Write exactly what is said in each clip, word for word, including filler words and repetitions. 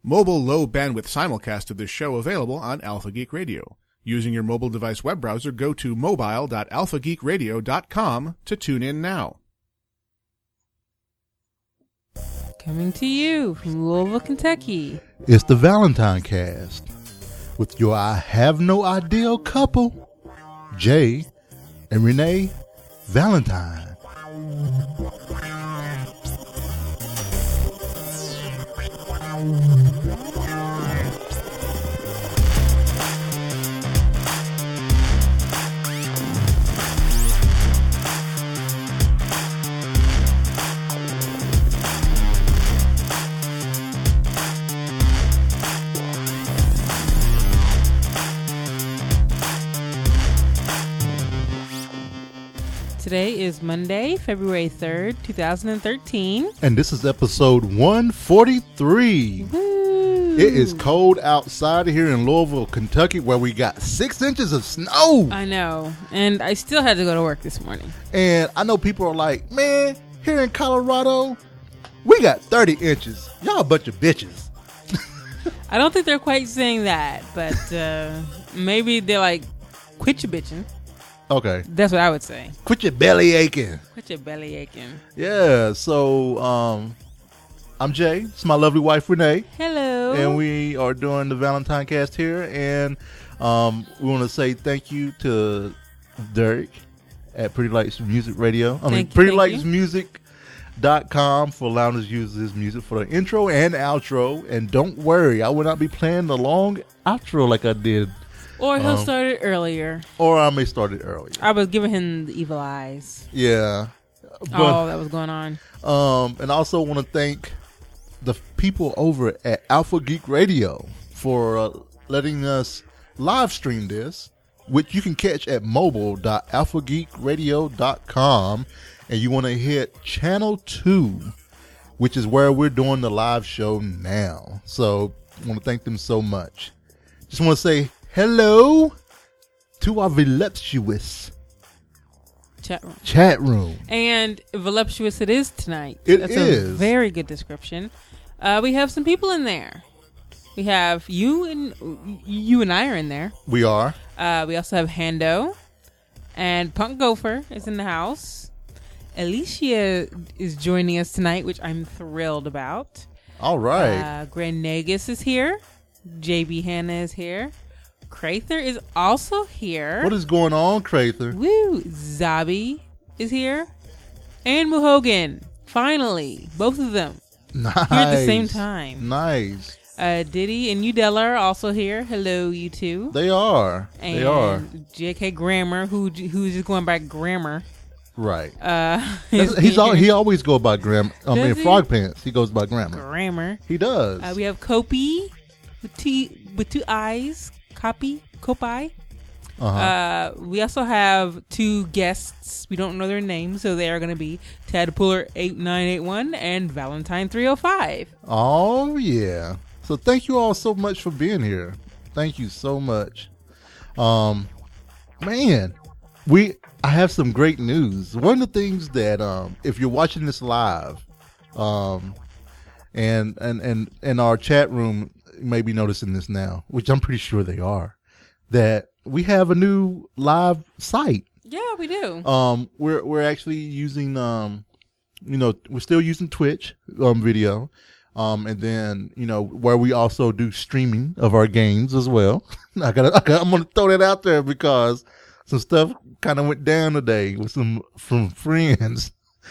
Mobile low-bandwidth simulcast of this show available on Alpha Geek Radio. Using your mobile device web browser, go to mobile dot alpha geek radio dot com to tune in now. Coming to you from Louisville, Kentucky. It's the Valentine Cast with your I have no ideal couple, Jay and Renee Valentine. Today is Monday, February third, two thousand thirteen. And this is episode one forty-three. Woo. It is cold outside here in Louisville, Kentucky, where we got six inches of snow. I know. And I still had to go to work this morning. And I know people are like, man, here in Colorado, we got thirty inches. Y'all a bunch of bitches. I don't think they're quite saying that, but uh, maybe they're like, quit your bitching. Okay. That's what I would say. Quit your belly aching. Quit your belly aching. Yeah, so um, I'm Jay. It's my lovely wife, Renee. Hello. And we are doing the Valentine Cast here. And um, we want to say thank you to Derek at Pretty Lights Music Radio. I Thank mean, you, pretty thank lights you. music dot com for allowing us to use this music for the intro and outro. And don't worry, I will not be playing the long outro like I did. Or he'll Um, start it earlier. Or I may start it earlier. I was giving him the evil eyes. Yeah. But, oh, that was going on. Um, and I also want to thank the people over at Alpha Geek Radio for uh, letting us live stream this, which you can catch at mobile dot alpha geek radio dot com. And you want to hit channel two, which is where we're doing the live show now. So I want to thank them so much. Just want to say hello to our voluptuous Chat room. chat room. And voluptuous it is tonight. It That's is. a very good description. Uh, we have some people in there. We have you and you and I are in there. We are. Uh, we also have Hando and Punk Gopher is in the house. Alicia is joining us tonight, which I'm thrilled about. All right. Uh, Grand Nagus is here. J B Hanna is here. Crather is also here. What is going on, Crather? Woo! Zabi is here. And Muhogan. Finally. Both of them. Nice. Here at the same time. Nice. Uh, Diddy and Udella are also here. Hello, you two. They are. And they are. J K Grammar, who who's just going by Grammar. Right. Uh, That's- he's all, he always goes by Graham. I Does mean, he? Frog Pants. He goes by Grammar. Grammar. He does. Uh, we have Kopi with two with two eyes. Copy. Kopi. uh-huh. Uh, we also have two guests. We don't know their names, so they are going to be Tadpooler eight nine eight one and Valentine three oh five. Oh, yeah. So thank you all so much for being here. Thank you so much. Um, man, we I have some great news. One of the things that um, if you're watching this live, um, and and and in our chat room, you may be noticing this now, which I'm pretty sure they are, that we have a new live site. Yeah, we do. Um, we're we're actually using um, you know, we're still using Twitch um video, um, and then you know where we also do streaming of our games as well. I gotta, I gotta I'm gonna throw that out there because some stuff kind of went down today with some from friends,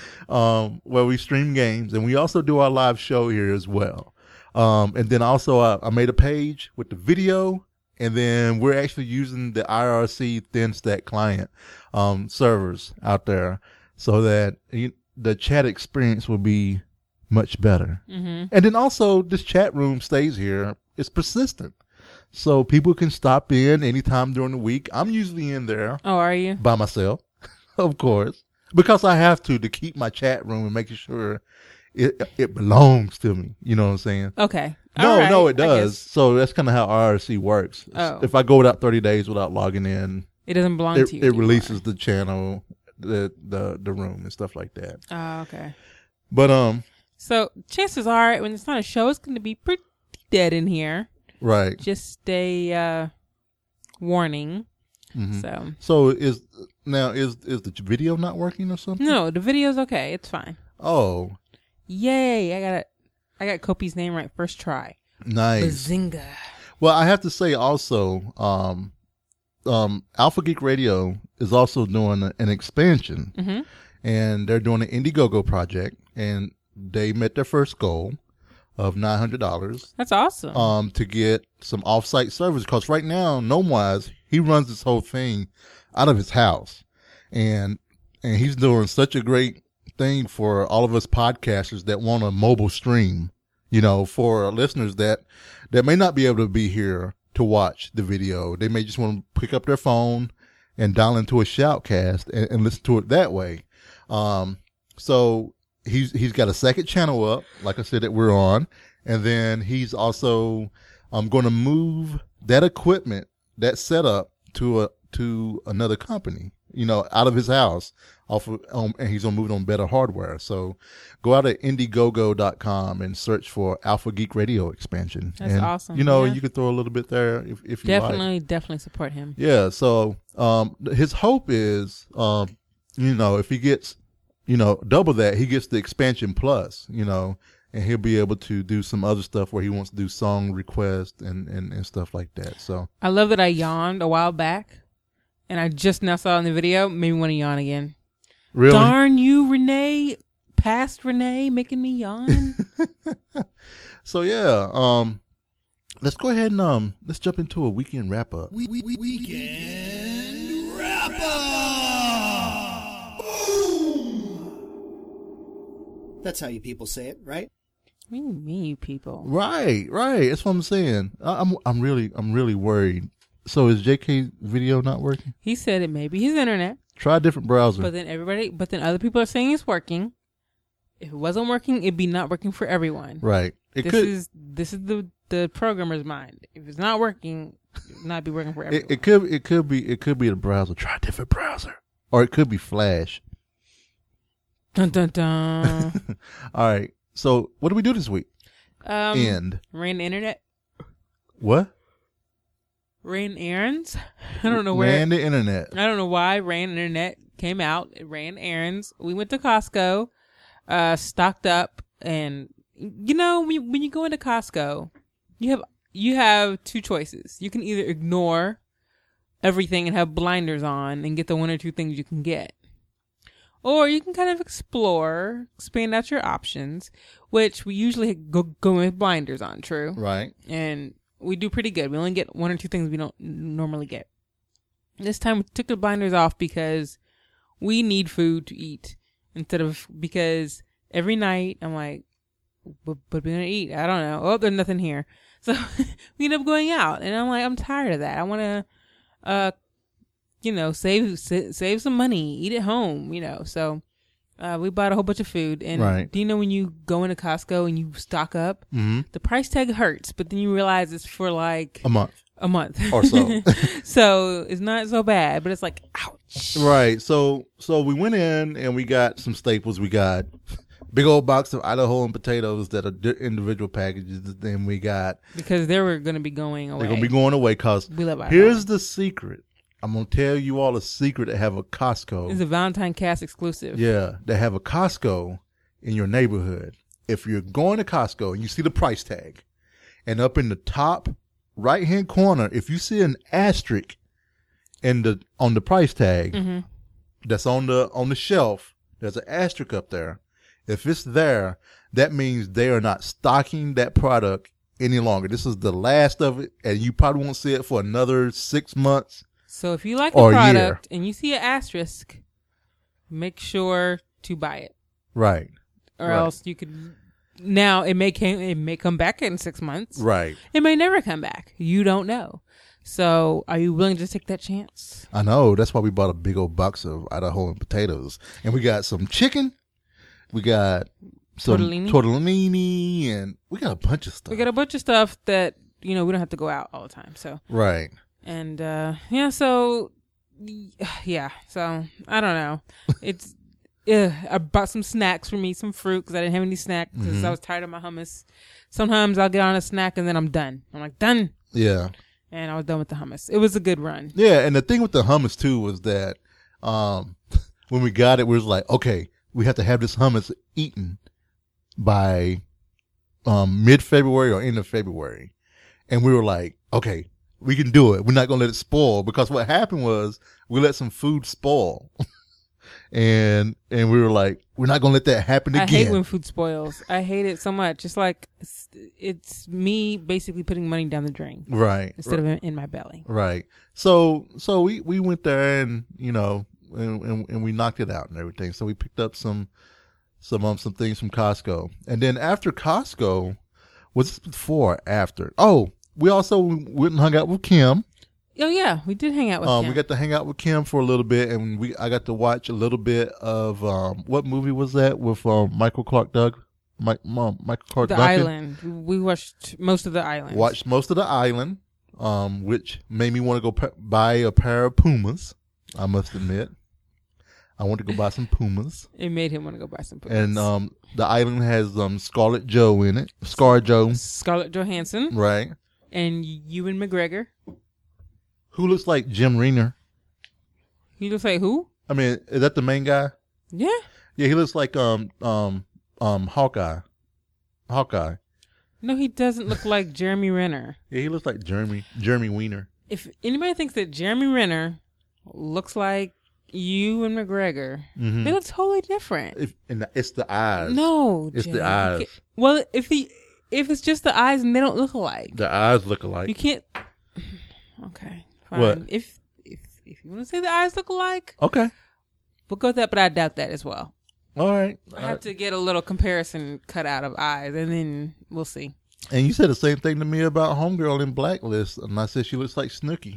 um, where we stream games, and we also do our live show here as well. Um, and then also I, I made a page with the video. And then we're actually using the I R C ThinStack client um, servers out there so that you, the chat experience will be much better. Mm-hmm. And then also this chat room stays here. It's persistent. So people can stop in anytime during the week. I'm usually in there Oh, are you? by myself, of course, because I have to to keep my chat room and making sure it it belongs to me. You know what I'm saying? Okay. No, All right, no, it I does. guess. So that's kind of how R R C works. Oh. If I go without thirty days without logging in, It doesn't belong it, to you. it anymore. releases the channel, the, the the room and stuff like that. Oh, okay. But um, So chances are, when it's not a show, it's going to be pretty dead in here. Right. Just a uh, warning. Mm-hmm. So So is now is is the video not working or something? no, the video's okay. It's fine. Oh, Yay! I got it. I got Kopi's name right first try. nice. Bazinga! Well, I have to say also, um, um, Alpha Geek Radio is also doing a, an expansion, Mm-hmm. and they're doing an Indiegogo project, and they met their first goal of nine hundred dollars. That's awesome. Um, to get some off-site service, because right now, Gnomewise, he runs this whole thing out of his house, and and he's doing such a great thing for all of us podcasters that want a mobile stream. You know, for listeners that that may not be able to be here to watch the video, they may just want to pick up their phone and dial into a shoutcast and, and listen to it that way. Um, so he's he's got a second channel up, like I said, that we're on, and then he's also um going to move that equipment, that setup, to a to another company. You know, out of his house, off of, um, and he's gonna move it on better hardware. So, go out at Indiegogo dot com and search for Alpha Geek Radio expansion. That's and, awesome. You know, Yeah. you could throw a little bit there if if you like. definitely, definitely support him. Yeah. So, um, his hope is, um, you know, if he gets, you know, double that, he gets the expansion plus. You know, and he'll be able to do some other stuff where he wants to do song requests and and and stuff like that. So, I love that I yawned a while back, and I just now saw in the video. Made me want to yawn again. really. Darn you, Renee! Past Renee, making me yawn. So yeah, um, let's go ahead and um, let's jump into a weekend wrap up. We, we, we, weekend wrap up. Boom. That's how you people say it, right? What do you mean, you people? Right, right. That's what I'm saying. I, I'm I'm really I'm really worried. So is J K video not working? He said it may be his internet, Try a different browser. but then everybody, but then other people are saying it's working. If it wasn't working, it'd be not working for everyone. right. It this could is this is the the programmer's mind. If it's not working, it'd not be working for everyone. it, it could it could be it could be the browser. Try a different browser, or it could be Flash. Dun dun dun. All right. So what do we do this week? Um, End. ran the internet. What? Ran errands. I don't know where. Ran the internet. I don't know why ran internet came out. It ran errands. We went to Costco, uh, stocked up, and you know when you, when you go into Costco, you have you have two choices. You can either ignore everything and have blinders on and get the one or two things you can get, or you can kind of explore, expand out your options, which we usually go go with blinders on. True, Right. and we do pretty good. We only get one or two things we don't normally get. This time we took the blinders off because we need food to eat instead of because every night I'm like, but, but we're going to eat. I don't know. Oh, there's nothing here. So we end up going out and I'm like, I'm tired of that. I want to, uh, you know, save, sa- save some money, eat at home, you know. So, uh, we bought a whole bunch of food and Right. do you know when you go into Costco and you stock up, Mm-hmm. the price tag hurts, but then you realize it's for like A month. a month Or so. So it's not so bad, but it's like, ouch. Right. So so we went in and we got some staples. We got big old box of Idaho and potatoes that are di- individual packages. Then we got Because they were going to be going away. they're gonna be going away. Cause We love Idaho. here's the secret. I'm gonna tell you all a secret to have a Costco. It's a Valentine Cast exclusive. Yeah, to have a Costco in your neighborhood. If you're going to Costco and you see the price tag, and up in the top right hand corner, if you see an asterisk in the on the price tag Mm-hmm. that's on the on the shelf, there's an asterisk up there. If it's there, that means they are not stocking that product any longer. This is the last of it, and you probably won't see it for another six months. So if you like Or a a product and you see an asterisk, make sure to buy it, Right. or Right. else you could. Now it may came, it may come back in six months. Right. It may never come back. You don't know. So are you willing to take that chance? I know. That's why we bought a big old box of Idaho and potatoes. And we got some chicken. We got some Tortellini? tortellini, and we got a bunch of stuff. We got a bunch of stuff that you know we don't have to go out all the time. So Right. and uh, yeah, so yeah, so I don't know. It's ugh, I bought some snacks for me, some fruit, because I didn't have any snack because Mm-hmm. I was tired of my hummus. Sometimes I'll get on a snack and then I'm done. I'm like, done. Yeah. And I was done with the hummus. It was a good run. Yeah, and the thing with the hummus too was that um, when we got it, we was like, okay, we have to have this hummus eaten by um, mid-February or end of February. And we were like, okay, we can do it. We're not going to let it spoil, because what happened was we let some food spoil. and and we were like, we're not going to let that happen I again. hate when food spoils. I hate it so much. It's like, it's, it's me basically putting money down the drain right. instead of in, in my belly. Right. So so we, we went there and, you know, and, and, and we knocked it out and everything. So we picked up some some um some things from Costco. And then after Costco, was this before or after? Oh, we also went and hung out with Kim. Oh yeah, we did hang out with Um Kim. we got to hang out with Kim for a little bit, and we I got to watch a little bit of um what movie was that with um Michael Clark Doug Mike Mom Michael Clark the Duncan. island. We watched most of the island. Watched most of the island, um, which made me want to go p- buy a pair of Pumas. I must admit, I want to go buy some Pumas. It made him want to go buy some Pumas. And um, the island has um Scarlett Joe in it, Scar Joe, Scarlett Johansson right? and Ewan McGregor. Who looks like Jim Raynor? He looks like who? I mean, is that the main guy? Yeah. Yeah, he looks like um um um Hawkeye. Hawkeye. No, he doesn't look like Jeremy Renner. Yeah, he looks like Jeremy Jeremy Weiner. If anybody thinks that Jeremy Renner looks like Ewan McGregor, Mhm. they look totally different. If, and it's the eyes. No, It's Jay, the you eyes. can't- Well, if he if it's just the eyes and they don't look alike, The eyes look you alike. can't. Okay, fine. What? If if if you want to say the eyes look alike, Okay. we'll go with that. But I doubt that as well. All right. I have to get a little comparison cut out of eyes, and then we'll see. And you said the same thing to me about Homegirl in Blacklist, and I said she looks like Snooki.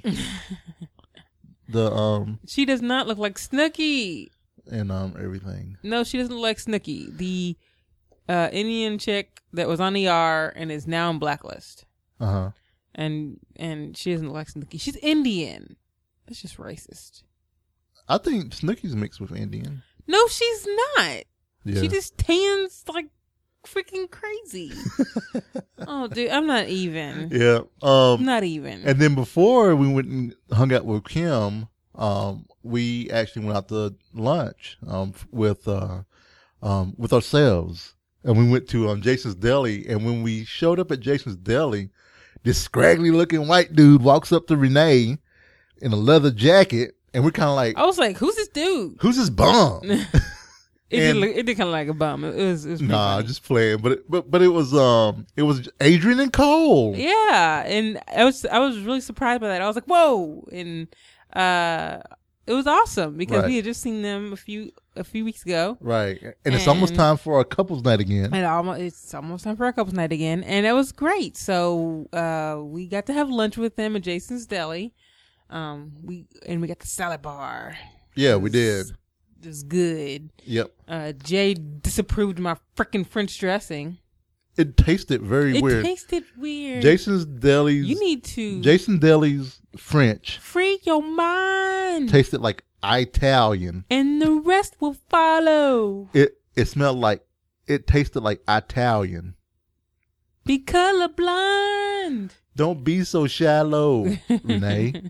the um She does not look like Snooki. and um everything. No, she doesn't look like Snooki. The uh, Indian chick that was on E R and is now in Blacklist, Uh huh. and and she doesn't look like Snooki. She's Indian. That's just racist. I think Snooki's mixed with Indian. No, she's not. Yeah. She just tans like freaking crazy. Oh, dude, I'm not even. yeah. I'm Um. not even. And then before we went and hung out with Kim, um, we actually went out to lunch um f- with uh um with ourselves, and we went to um Jason's Deli. And when we showed up at Jason's Deli, this scraggly looking white dude walks up to Renee in a leather jacket, and we're kind of like, I was like, "Who's this dude?" "Who's this bum?" It did And- look, it did kind of like a bum. It was, it was pretty Nah, funny. just playing. But it, but but it was um it was Adrian and Cole. Yeah, and I was I was really surprised by that. I was like, "Whoa!" And uh, it was awesome because Right. we had just seen them a few a few weeks ago. Right, and it's almost And- time for a couples night again. And almost, it's almost time for our couples night again, and it was great. So uh, we got to have lunch with them at Jason's Deli. Um, we and we got the salad bar. Yeah, we did. It was good. Yep, Uh, Jay disapproved my freaking French dressing. it tasted very It weird. tasted weird. Jason's Deli's you need to Jason Deli's French free your mind, tasted like Italian. and the rest will follow. It it smelled like it tasted like Italian. Be colorblind. Don't be so shallow, Renee.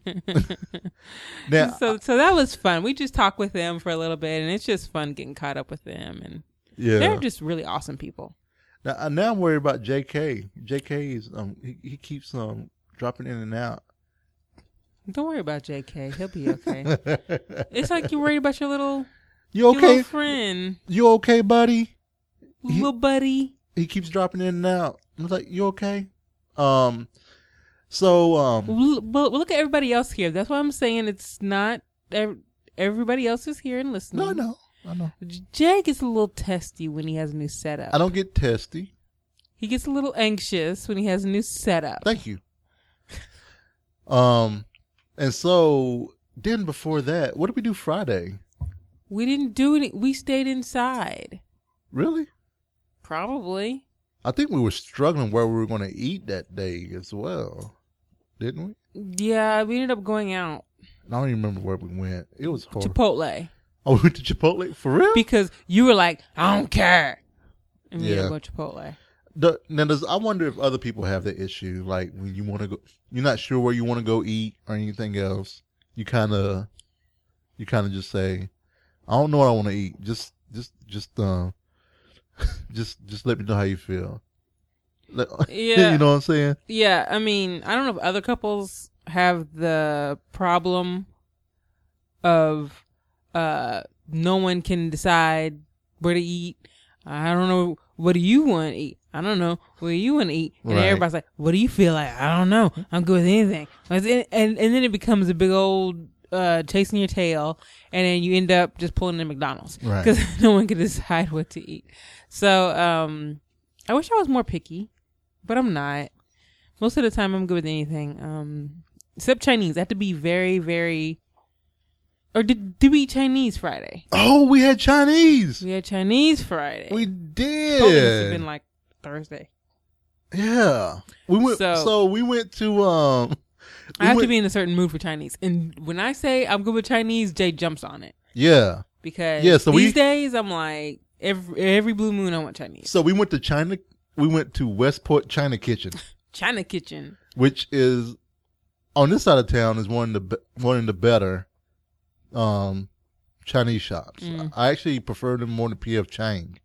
Now, so so that was fun. We just talked with them for a little bit, and it's just fun getting caught up with them, and yeah. they're just really awesome people. Now, uh, now I'm worried about J K. J K is um he, he keeps um dropping in and out. Don't worry about J K. He'll be okay. It's like you're worried about your little, You your okay? little friend, You okay, buddy? He- little buddy. He keeps dropping in and out. I was like, you okay? Um, so um, Well, well, look at everybody else here. That's why I'm saying it's not. ev- Everybody else is here and listening. no, no, I know. Jay gets a little testy when he has a new setup. I don't get testy. He gets a little anxious when he has a new setup. Thank you. Um, and so then before that, what did we do Friday? We didn't do any. We stayed inside. Really? Probably. I think we were struggling where we were going to eat that day as well, didn't we? Yeah, we ended up going out. I don't even remember where we went. It was horrible. Chipotle. Oh, we went to Chipotle for real? because you were like, I don't care, and we Yeah. yeah. go to Chipotle. The, now, does I wonder if other people have that issue? Like when you want to go, you're not sure where you want to go eat or anything else. You kind of, you kind of just say, I don't know what I want to eat. Just, just, just, um, just, just let me know how you feel. Let- Yeah. you know what I'm saying? Yeah, I mean, I don't know if other couples have the problem of uh no one can decide where to eat. I don't know. What do you want to eat? I don't know. What do you want to eat? And Right. everybody's like, what do you feel like? I don't know. I'm good with anything. And, and, and then it becomes a big old uh, chasing your tail. And then you end up just pulling in McDonald's. Right. Because no one can decide what to eat. So um, I wish I was more picky. But I'm not. Most of the time I'm good with anything. Um, except Chinese. I have to be very, very... Or did, did we eat Chinese Friday? Oh, we had Chinese. We had Chinese Friday. We Chipotle must have did. been like Thursday. Yeah, we went. So, So- we went to. Um, we I have went- to be in a certain mood for Chinese. And when I say I'm good with Chinese, Jay jumps on it. Yeah. Because Yeah, so we- these days I'm like, every, every blue moon I want Chinese. So we went to China. We went to Westport China Kitchen, China Kitchen. which is on this side of town is one of the be- one of the better um, Chinese shops. Mm. I actually prefer them more than P F Chang.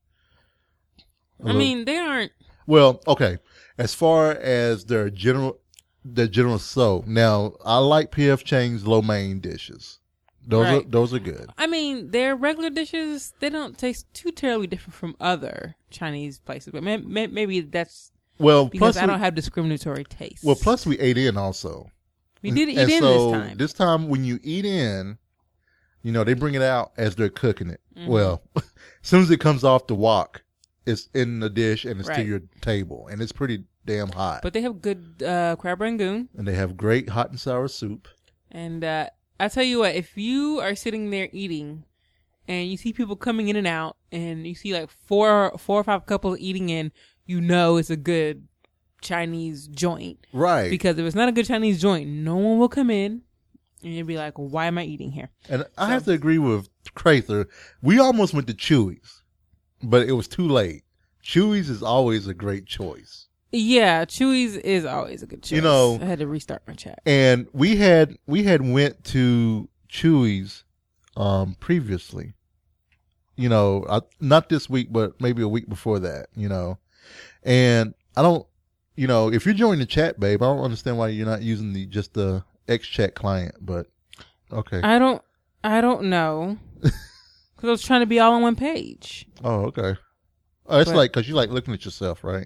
I mean, they aren't... well, okay. As far as their general, their general so now, I like P F Chang's lo mein dishes. Those are Right. those are good. I mean, their regular dishes, they don't taste too terribly different from other Chinese places. But may, may, maybe that's Well, because plus I we, don't have discriminatory taste. well, plus we ate in also. we did eat and in so this time. This time, when you eat in, you know they bring it out as they're cooking it. Mm-hmm. Well, as soon as it comes off the wok, it's in the dish and it's to Right. your table, and it's pretty damn hot. But they have good uh, crab rangoon. and they have great hot and sour soup. And uh, I tell you what, if you are sitting there eating and you see people coming in and out and you see like four, four or five couples eating in, you know it's a good Chinese joint. Right. Because if it's not a good Chinese joint, no one will come in and you'll be like, why am I eating here? And I have to agree with Crather. We almost went to Chewy's, but it was too late. Chewy's is always a great choice. Yeah, Chewy's is always a good choice. You know- I had to restart my chat. And we had we had went to Chewy's um, previously. You know, I, not this week, but maybe a week before that. You know, and I don't. You know, if you're joining the chat, babe, I don't understand why you're not using the just the X Chat client. But okay. I don't, I don't know. Because I was trying to be all on one page. Oh, okay. Oh, it's But- like because you like looking at yourself, right?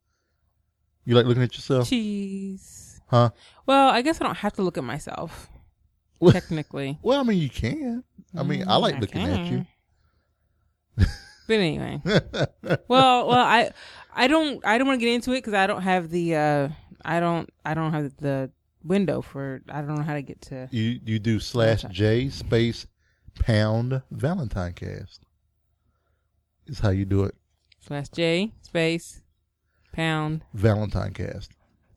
You like looking at yourself, Jeez. huh? Well, I guess I don't have to look at myself. Well- Technically. Well, I mean, you can. I mean, I like Mm, looking at you. can. But anyway. well, well, I, I don't, I don't want to get into it because I don't have the, uh, I don't, I don't have the window for. I don't know how to get to. You you do slash J space pound Valentine cast. Is how you do it. Slash J space pound. Valentine cast.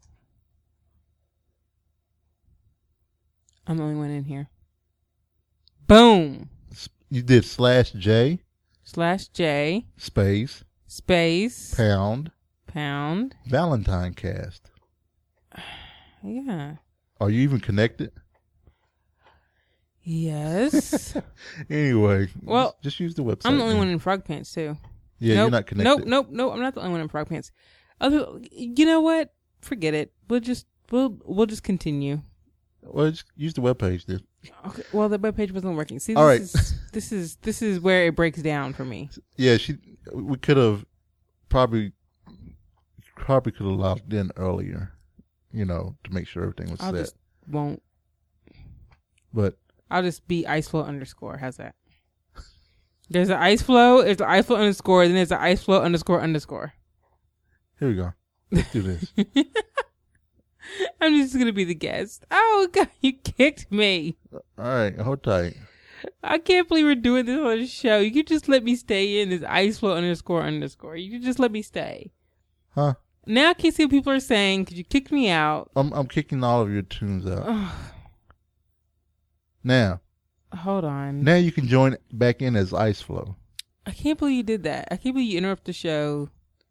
I'm the only one in here. Boom. S- You did slash J Slash J space space pound pound. Valentine cast. Yeah. Are you even connected? Yes. Anyway, Well, just, just use the website. I'm the only then. one in frog pants too. Yeah, nope, you're not connected. Nope, nope, nope. I'm not the only one in frog pants. Other, you know what? Forget it. We'll just we'll we'll just continue. Well, just use the webpage then. Okay. Well, the webpage wasn't working. See, this All right. is this is this is where it breaks down for me. Yeah, she. We could have probably probably could have logged in earlier, you know, to make sure everything was I'll set. just won't. But I'll just be iceflow underscore. How's that? There's an ice flow. There's an ice flow underscore. Then there's an ice flow underscore underscore. here we go. Let's do this. I'm just gonna be the guest. Oh God, you kicked me. All right, hold tight. I can't believe we're doing this on the show. You could just let me stay in this ice flow underscore underscore. You could just let me stay. Huh? Now I can't see what people are saying because you kicked me out. I'm I'm kicking all of your tunes out. now. hold on. Now you can join back in as Ice Flow. I can't believe you did that. I can't believe you interrupt the show.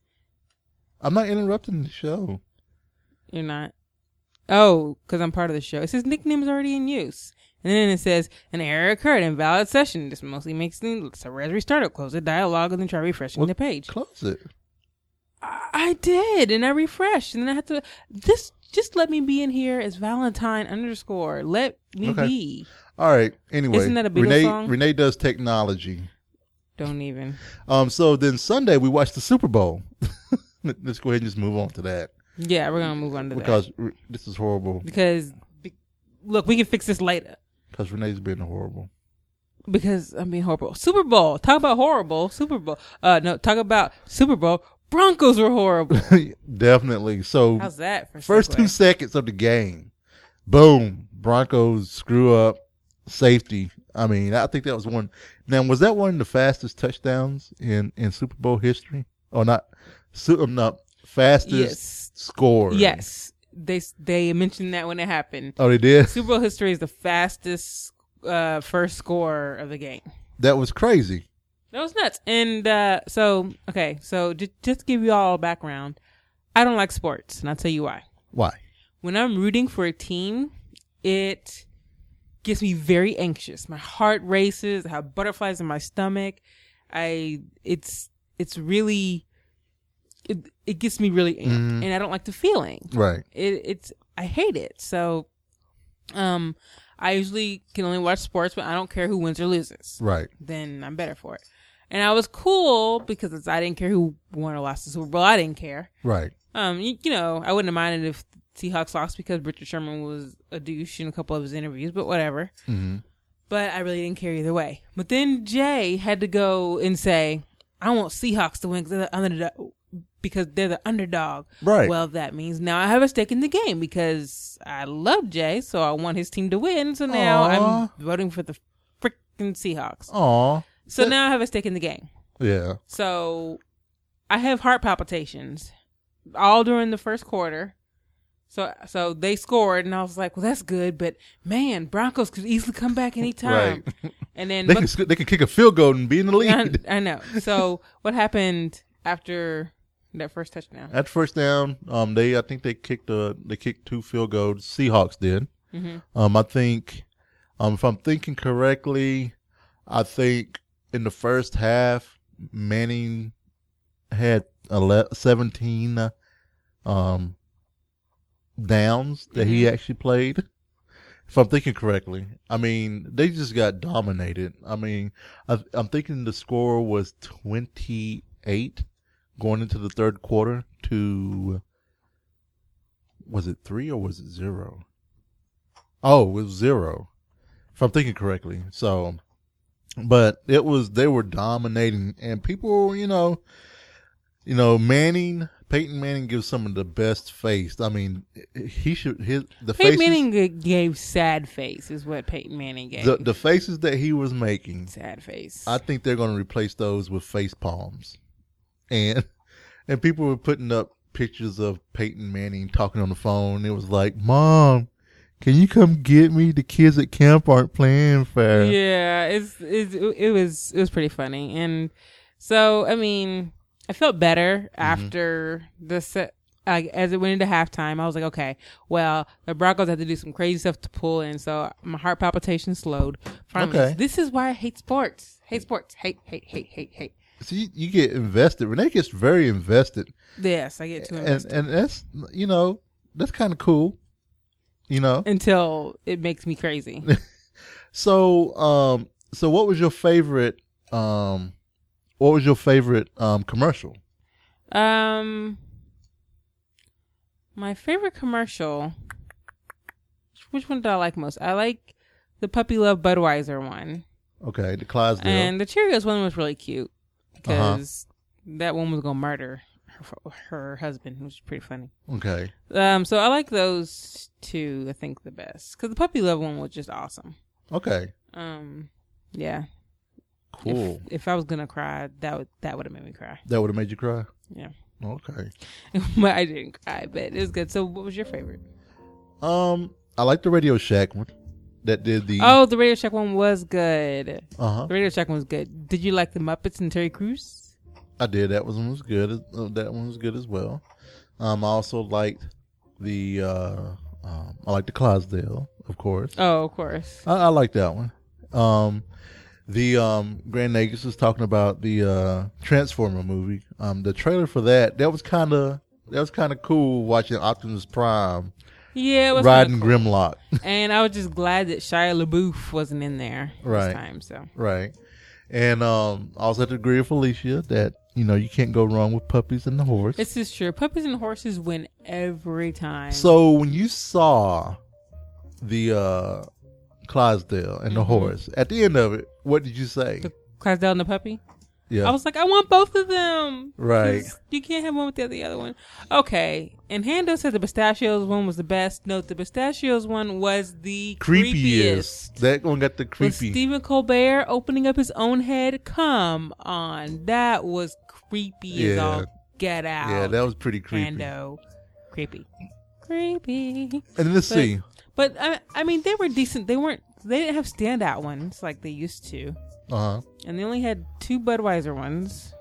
I'm not interrupting the show. You're not. Oh, because I'm part of the show. It says nickname is already in use. And then it says, an error occurred, invalid session. This mostly makes things, so as restart it, close the dialogue, and then try refreshing Well, the page. Close it. I, I did, and I refreshed, and then I had to, this, just let me be in here as Valentine underscore. Let me Okay. be. All right. Anyway, Isn't that a Beatles Renee, song? Renee does technology. Don't even. Um. So then Sunday we watched the Super Bowl. Let's go ahead and just move on to that Yeah, we're going to move on to because that. r- this is horrible. Because, be, look, we can fix this later. Because Renee's been horrible. Because I'm being horrible. Super Bowl. Talk about horrible. Super Bowl. Uh, no, talk about Super Bowl. Broncos were horrible. Definitely. So How's that for first segue? two seconds of the game, boom, Broncos screw up safety. I mean, I think that was one. Now, was that one of the fastest touchdowns in, in Super Bowl history? Or not? Su- um, not fastest Yes. score. Yes. They they mentioned that when it happened. Oh, they did? Super Bowl history is the fastest uh, first score of the game. That was crazy. That was nuts. And uh, so, okay, so just, just to give you all a background, I don't like sports, and I'll tell you why. Why? When I'm rooting for a team, it gets me very anxious. My heart races. I have butterflies in my stomach. I it's it's really it it gets me really amped, Mhm. and I don't like the feeling. Right. It it's I hate it. So, um, I usually can only watch sports, but I don't care who wins or loses. Right. Then I'm better for it. And I was cool because it's, I didn't care who won or lost the Super Bowl. I didn't care. Right. Um, you, you know, I wouldn't have minded if Seahawks lost because Richard Sherman was a douche in a couple of his interviews, but whatever. Mm-hmm. But I really didn't care either way. But then Jay had to go and say, I want Seahawks to win because they're the underdog. Because they're the underdog. Right. Well, that means now I have a stake in the game because I love Jay, so I want his team to win. So now Aw. I'm voting for the freaking Seahawks. Aw. So now I have a stake in the game. Yeah. So I have heart palpitations all during the first quarter. So so they scored, and I was like, well, that's good. But, man, Broncos could easily come back anytime. Right. And then They but- can sc- they can kick a field goal and be in the lead. I, I know. So what happened after that first touchdown? At first down, um, they I think they kicked uh they kicked two field goals. Seahawks did. Mm-hmm. Um, I think, um, if I'm thinking correctly, I think in the first half, Manning had ele- seventeen, uh, um, downs that he Mhm. actually played. If I'm thinking correctly, I mean they just got dominated. I mean, I, I'm thinking the score was twenty-eight going into the third quarter to, was it three or was it zero? Oh, it was zero, if I'm thinking correctly. So, but it was, they were dominating, and people, you know, you know, Manning, Peyton Manning gives some of the best face. I mean, he should, his, the Peyton faces, Manning g- gave sad face is what Peyton Manning gave. the, the faces that he was making, sad face. I think they're going to replace those with face palms. And and people were putting up pictures of Peyton Manning talking on the phone. It was like, Mom, can you come get me? The kids at camp aren't playing fair. Yeah, it's, it's it was it was pretty funny, and so I mean, I felt better Mm-hmm. after the set. Like, as it went into halftime, I was like, okay, well, the Broncos had to do some crazy stuff to pull in, so my heart palpitation slowed. Finally, Okay. this is why I hate sports. Hate sports. Hate, hate, hate, hate, hate. So you, you get invested. Renee gets very invested. Yes, I get too And, invested. and that's, you know, that's kind of cool. You know? Until it makes me crazy. So, um, so what was your favorite, um, what was your favorite, um, commercial? Um, my favorite commercial. Which one did I like most? I like the Puppy Love Budweiser one, Okay. The Clydesdale. and the Cheerios one was really cute because that one was gonna murder her, her husband, which is pretty funny. okay. Um, so I like those two. I think the best because the Puppy Love one was just awesome. Okay. Um, yeah. Cool. If, if I was gonna cry, that would that would have made me cry. That would have made you cry. Yeah, Okay. but I didn't cry. But it was good. So, what was your favorite? Um, I like the Radio Shack one. that did the. Oh, the Radio Shack one was good. Uh huh. The Radio Shack one was good. Did you like the Muppets and Terry Crews? I did. That one was good. Uh, that one was good as well. Um, I also liked the. Uh, um, I liked the Clydesdale, of course. Oh, of course. I, I like that one. Um, the um, Grand Nagus is talking about the uh, Transformer movie. Um, the trailer for that that was kind of that was kind of cool watching Optimus Prime Yeah, it was riding cool. Grimlock. And I was just glad that Shia LaBeouf wasn't in there Right. this time. So Right. And um, I also had to agree with Felicia that you know you can't go wrong with Puppies and the Horse. this is true. Puppies and Horses win every time. So when you saw the uh, Clydesdale and the Mhm. horse at the end of it, what did you say? The Clydesdale and the puppy. Yeah. I was like, I want both of them. Right. 'Cause you can't have one without the other one. Okay. And Hando said the pistachios one was the best. Note the pistachios one was the creepiest. Creepiest. That one got the With creepy. Stephen Colbert opening up his own head. Come on. That was creepy as Yeah. all get out. Yeah, that was pretty creepy. Hando. Creepy. Creepy. And let's But- see. But, I, I mean, they were decent. They weren't, they didn't have standout ones like they used to. Uh huh. And they only had two Budweiser ones.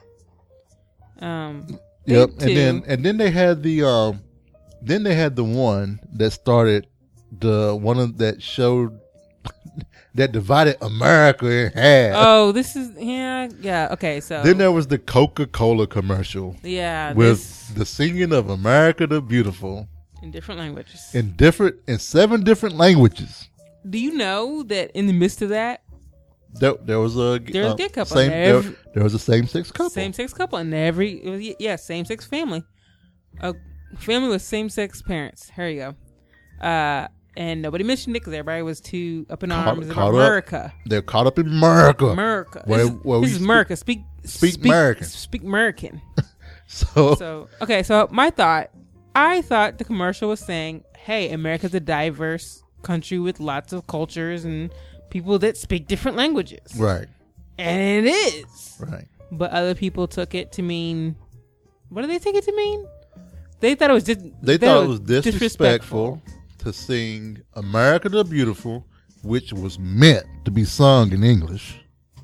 Um, they Yep. had And two. then and then they had the um, then they had the one that started the one of that showed that divided America in half. Oh, this is yeah, yeah. Okay, so Then there was the Coca-Cola commercial yeah, with this the singing of America the Beautiful in different languages. in different in seven different languages. Do you know that in the midst of that, There, there was a There was a uh, gay couple. Same, there, Every- there was a same-sex couple. same sex couple and every it was, yeah, same sex family, a family with same sex parents. Here you go. Uh, and nobody mentioned it because everybody was too up in Caught- arms about caught up. America. They're caught up in America. America. Where- this is, where we this is speak- America. Speak, speak American. Speak American. So, So okay, so my thought, I thought the commercial was saying, "Hey, America's a diverse country with lots of cultures and people that speak different languages," right, and it is. right. But other people took it to mean, what did they take it to mean? They thought it was just. They that thought it was disrespectful to sing America the Beautiful, which was meant to be sung in English,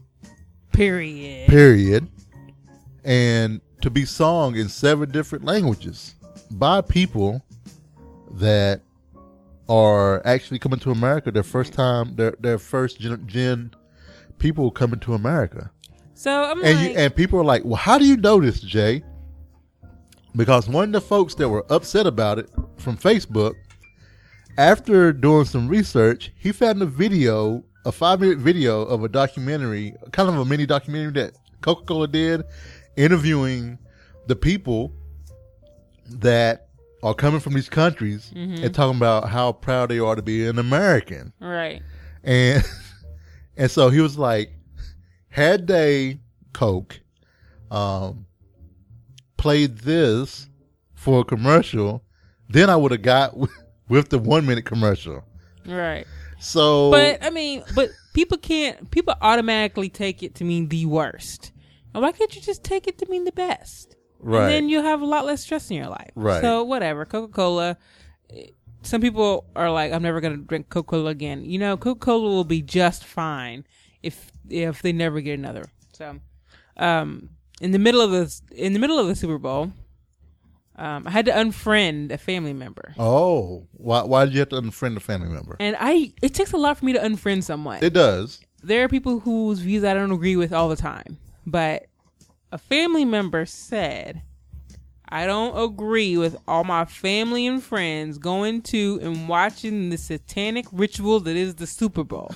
Period. period, and to be sung in seven different languages by people that are actually coming to America their first time, their their first gen, gen people coming to America. So I'm And like, you, and people are like, well, how do you know this, Jay? Because one of the folks that were upset about it from Facebook, after doing some research, he found a video, a five minute video of a documentary, kind of a mini documentary that Coca-Cola did, interviewing the people that are coming from these countries Mm-hmm. and talking about how proud they are to be an American. right. And and so he was like, had they, Coke, um, played this for a commercial, then I would have got with, with the one minute commercial. Right. So, But I mean, but people can't. People automatically take it to mean the worst. And why can't you just take it to mean the best? right, And then you'll have a lot less stress in your life. Right. So whatever. Coca Cola. Some people are like, I'm never going to drink Coca Cola again. You know, Coca Cola will be just fine if if they never get another. So, um, in the middle of the in the middle of the Super Bowl, um, I had to unfriend a family member. oh, why why did you have to unfriend a family member? And I, it takes a lot for me to unfriend someone. It does. There are people whose views I don't agree with all the time, but a family member said, I don't agree with all my family and friends going to and watching the satanic ritual that is the Super Bowl.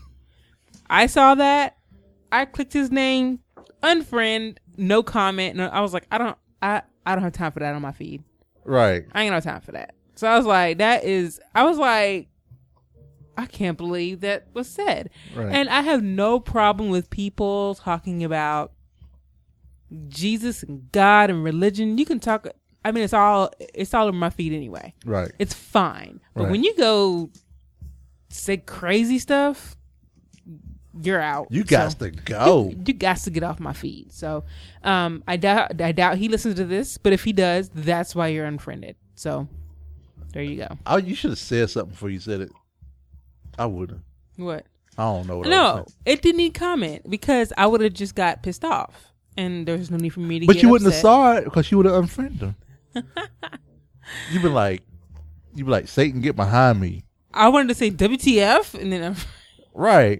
I saw that. I clicked his name, unfriend, no comment. No, I was like, I don't, I, I don't have time for that on my feed. Right. I ain't no time for that. So I was like, that is, I was like, I can't believe that was said. Right. And I have no problem with people talking about Jesus and God and religion. You can talk, I mean, it's all, it's all over my feed anyway. Right. It's fine. But Right. when you go say crazy stuff, you're out. You got So- to go. you, you got to get off my feed. So, um, I doubt, I doubt he listens to this, but if he does, that's why you're unfriended. So, there you go. Oh, you should have said something before you said it. I wouldn't. What? I don't know what I No, was it didn't need comment because I would have just got pissed off, and there was no need for me to. But get you wouldn't upset. have saw it because you would have unfriended them. You'd be like, you'd be like, Satan, get behind me. I wanted to say W T F, and then I, Right.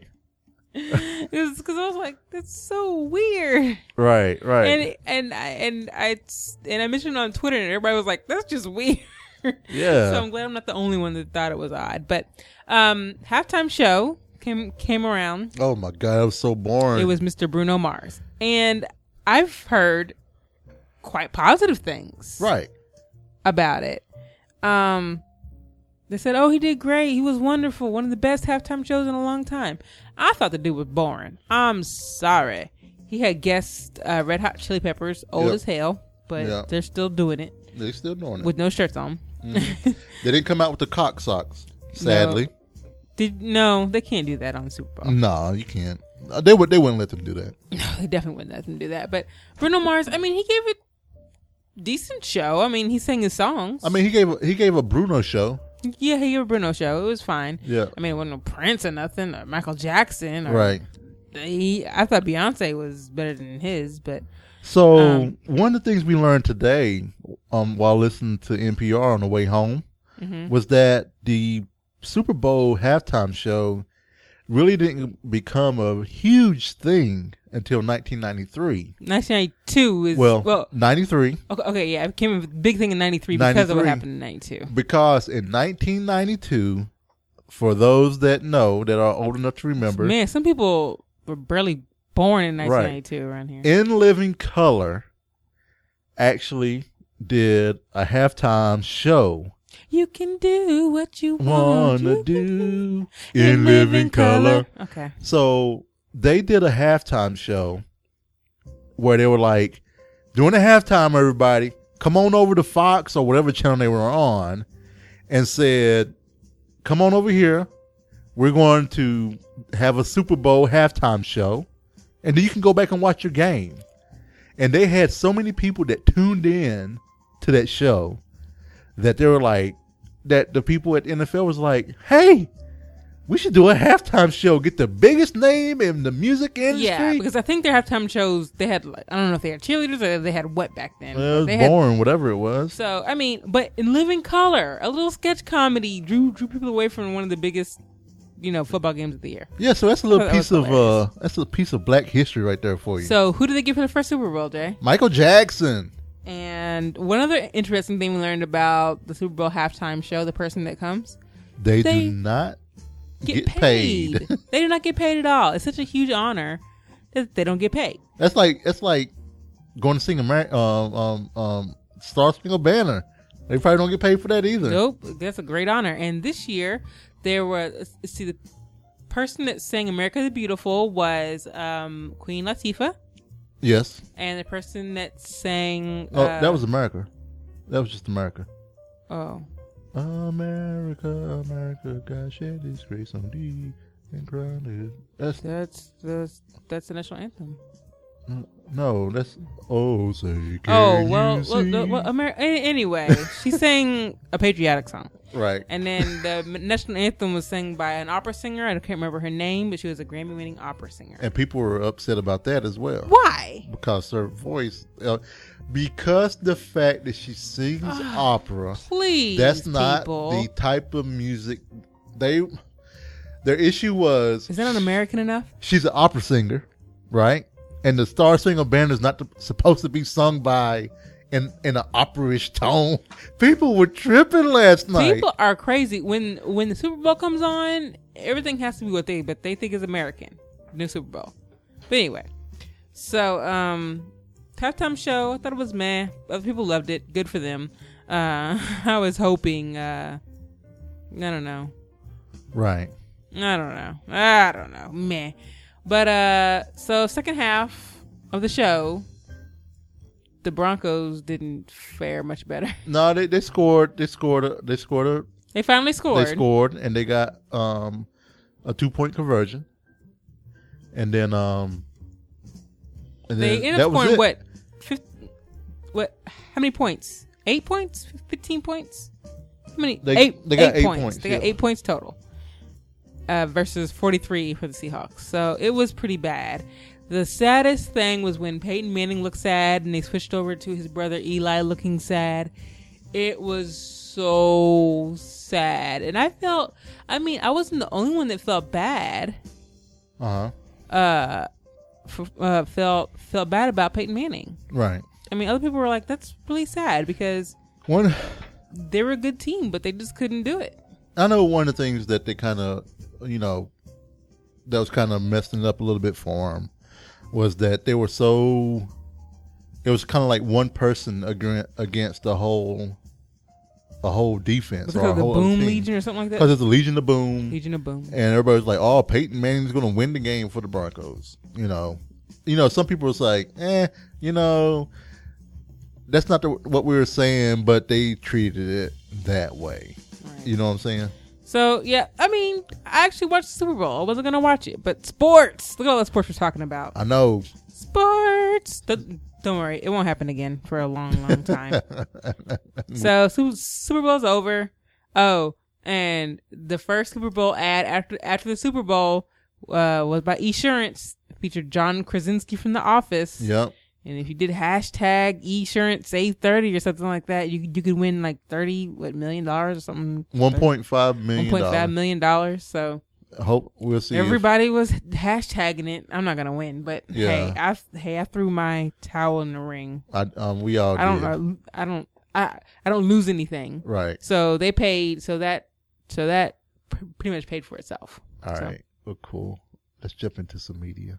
it was because I was like, "That's so weird." Right. Right. And and I and I and I mentioned it on Twitter, and everybody was like, "That's just weird." Yeah. So I'm glad I'm not the only one that thought it was odd. But um, halftime show came came around. Oh my God, it was so boring. It was Mister Bruno Mars, and I've heard quite positive things right. about it. Um, they said, "Oh, he did great. He was wonderful. One of the best halftime shows in a long time." I thought the dude was boring. I'm sorry. He had guest uh, Red Hot Chili Peppers, old Yep. as hell, but Yep. they're still doing it They still doing it. with no shirts on. Mm-hmm. They didn't come out with the cock socks. Sadly, Did no, they can't do that on the Super Bowl. no, you can't. Uh, They would. They wouldn't let them do that. No, they definitely wouldn't let them do that. But Bruno Mars, I mean, he gave it decent show. I mean, he sang his songs. I mean, he gave a, he gave a Bruno show. yeah, he gave a Bruno show. It was fine. Yeah. I mean, it wasn't no Prince or nothing, or Michael Jackson. Or Right. He, I thought Beyonce was better than his, but So Um, one of the things we learned today, um, while listening to N P R on the way home, mhm. was that the Super Bowl halftime show really didn't become a huge thing until nineteen ninety-three. nineteen ninety-two is Well, well. ninety-three, Okay, okay, yeah, it became a big thing in ninety-three because of what ninety-three. happened in ninety-two. because in nineteen ninety-two, for those that know, that are old enough to remember, Man, some people were barely born in Right. nineteen ninety-two around here. In Living Color actually did a halftime show. You can do what you want. Wanna you can do in living color. Okay. So they did a halftime show where they were like, during the halftime, everybody, come on over to Fox or whatever channel they were on, and said, come on over here. We're going to have a Super Bowl halftime show, and then you can go back and watch your game. And they had so many people that tuned in to that show that they were like, that the people at the N F L was like, hey, we should do a halftime show, get the biggest name in the music industry. Yeah, because I think their halftime shows, they had, like, I don't know if they had cheerleaders or they had what back then. Well, it was they had, boring, whatever it was. so, I mean, but in Living Color, a little sketch comedy drew drew people away from one of the biggest, you know, football games of the year. Yeah, so that's a little That was piece of uh, hilarious. that's a piece of black history right there for you. So, who did they give for the first Super Bowl, Jay? Michael Jackson. And one other interesting thing we learned about the Super Bowl halftime show, the person that comes, They, They do not get, get, paid. paid. They do not get paid at all. It's such a huge honor that they don't get paid. That's like that's like going to sing Amer- um, um, um, Star Spangled Banner. They probably don't get paid for that either. Nope, that's a great honor. And this year, there were, let's see, the person that sang America the Beautiful was um, Queen Latifah. Yes. And the person that sang... Oh, uh, that was America. That was just America. Oh. America, America, God shed His grace on thee and crowned it. That's That's, that's, that's the national anthem. no, that's oh say. Can Oh, well, you well, see? the- well Amer- a- anyway, she sang a patriotic song. right. And then the national anthem was sung by an opera singer. I can't remember her name, but she was a Grammy-winning opera singer. And people were upset about that as well. Why? Because her voice, uh, because the fact that she sings opera, Please, that's not people. the type of music they. Their issue was Is that not American enough? she's an opera singer, right? And the Star Spangled Banner is not the, supposed to be sung by in in an opera-ish tone. People were tripping last night. People are crazy. When when the Super Bowl comes on, everything has to be what they but they think is American. New Super Bowl. But anyway, so um, halftime show. I thought it was meh. Other people loved it. Good for them. Uh, I was hoping. Uh, I don't know. Right. I don't know. I don't know. Meh. But uh, so second half of the show, the Broncos didn't fare much better. No, they, they scored. They scored. A, they scored. A, They finally scored. They scored, and they got um, a two point conversion. And then, um, and They then ended that up was scoring it. what? Fif- what? How many points? Eight points? Fifteen points? How many? They- eight. they got eight points. points, They got yeah. eight points total. uh, versus forty-three for the Seahawks. So it was pretty bad. The saddest thing was when Peyton Manning looked sad and they switched over to his brother Eli looking sad. It was so sad. And I felt, I mean, I wasn't the only one that felt bad. Uh-huh. Uh, f- uh felt felt bad about Peyton Manning. Right. I mean, other people were like, that's really sad because One, they were a good team, but they just couldn't do it. I know one of the things that they kind of, you know, that was kind of messing it up a little bit for them was that they were so, it was kind of like one person agre- against the whole, the whole defense. Was it or a called the whole other Boom team. Legion or something like Because that? it's the Legion of Boom. Legion of Boom. And everybody's like, oh, Peyton Manning's going to win the game for the Broncos. You know, you know, some people was like, eh, you know, that's not the, what we were saying, but they treated it that way. Right. You know what I'm saying? So, yeah, I mean, I actually watched the Super Bowl. I wasn't going to watch it, but sports. Look at all the sports we're talking about. I know. Sports. Don't, don't worry. It won't happen again for a long, long time. So, Super, Super Bowl's over. Oh, and the first Super Bowl ad after after the Super Bowl uh, was by Esurance. It featured John Krasinski from The Office. Yep. And if you did hashtag Esurance save thirty or something like that, you you could win like thirty what million dollars or something. one point five million One dollars. point five million dollars. So I hope we'll see. if- everybody was hashtagging it. I'm not gonna win, but Yeah. hey, I hey I threw my towel in the ring. I, um, we all I don't did. know. I don't. I I don't lose anything. Right. So they paid. So that so that pr- pretty much paid for itself. All So- right. Well, cool. Let's jump into some media.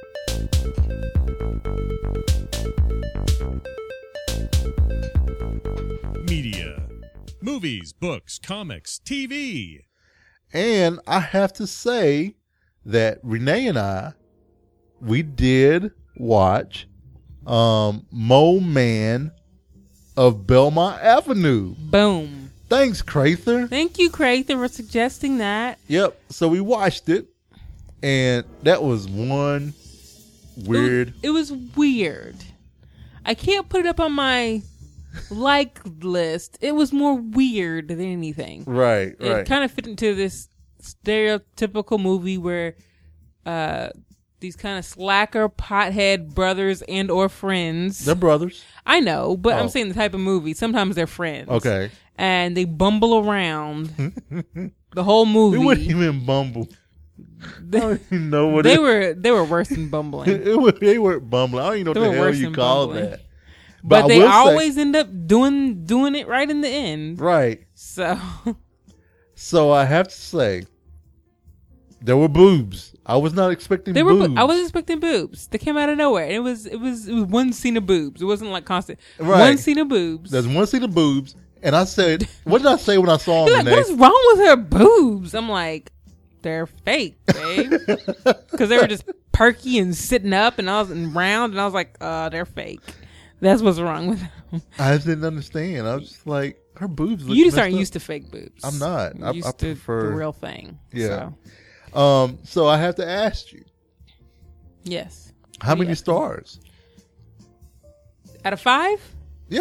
Media. Movies, books, comics, T V. And I have to say that Renee and I, we did watch um, Mo Man of Belmont Avenue. Boom. Thanks, Crather. Thank you, Craig, for suggesting that. Yep. So we watched it, and that was one weird. It was, it was weird. I can't put it up on my like list. It was more weird than anything. Right, It right. kind of fit into this stereotypical movie where uh, these kind of slacker, pothead brothers and or friends. They're brothers. I know, but Oh. I'm saying the type of movie. Sometimes they're friends. Okay. And they bumble around the whole It movie. wouldn't even bumble. I They, don't even know what they it, were they were worse than bumbling. it was. They weren't bumbling. I don't even know They what were the hell worse you than call bumbling. that. But, I they will say- always end up doing doing it right in the end. right. So So I have to say, there were boobs. I was not expecting they were. boobs. I was expecting boobs. They came out of nowhere. It was. It was. It was one scene of boobs. It wasn't like constant. Right. One scene of boobs. There's one scene of boobs, and I said, "What did I say when I saw You're them?" like, what's Renee? wrong with her boobs? I'm like, they're fake, babe, because they were just perky and sitting up, and I was and round, and I was like, uh, they're fake. That's what's wrong with them. I just didn't understand. I was just like, her boobs. Look You just messed aren't up. used to fake boobs. I'm not. You're I- used I to prefer- the real thing. Yeah. So, Um. So I have to ask you, yes. how many Yeah. stars? Out of five, Yeah.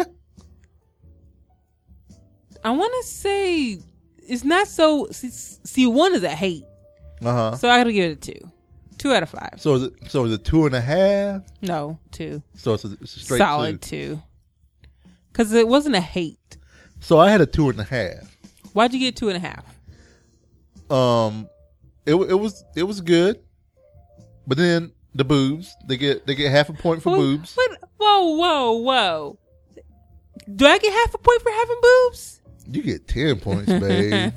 I want to say it's not so. See, see, one is a hate, Uh huh. so I got to give it a two. Two out of five. So is it? So is it two and a half? No, two. So it's a, it's a straight Solid two. two. Because it wasn't a hate. So I had a two and a half. Why'd you get two and a half? Um, it wa- it was it was good, but then the boobs they get they get half a point for What- boobs. What? Whoa, whoa, whoa. Do I get half a point for having boobs? You get ten points, babe.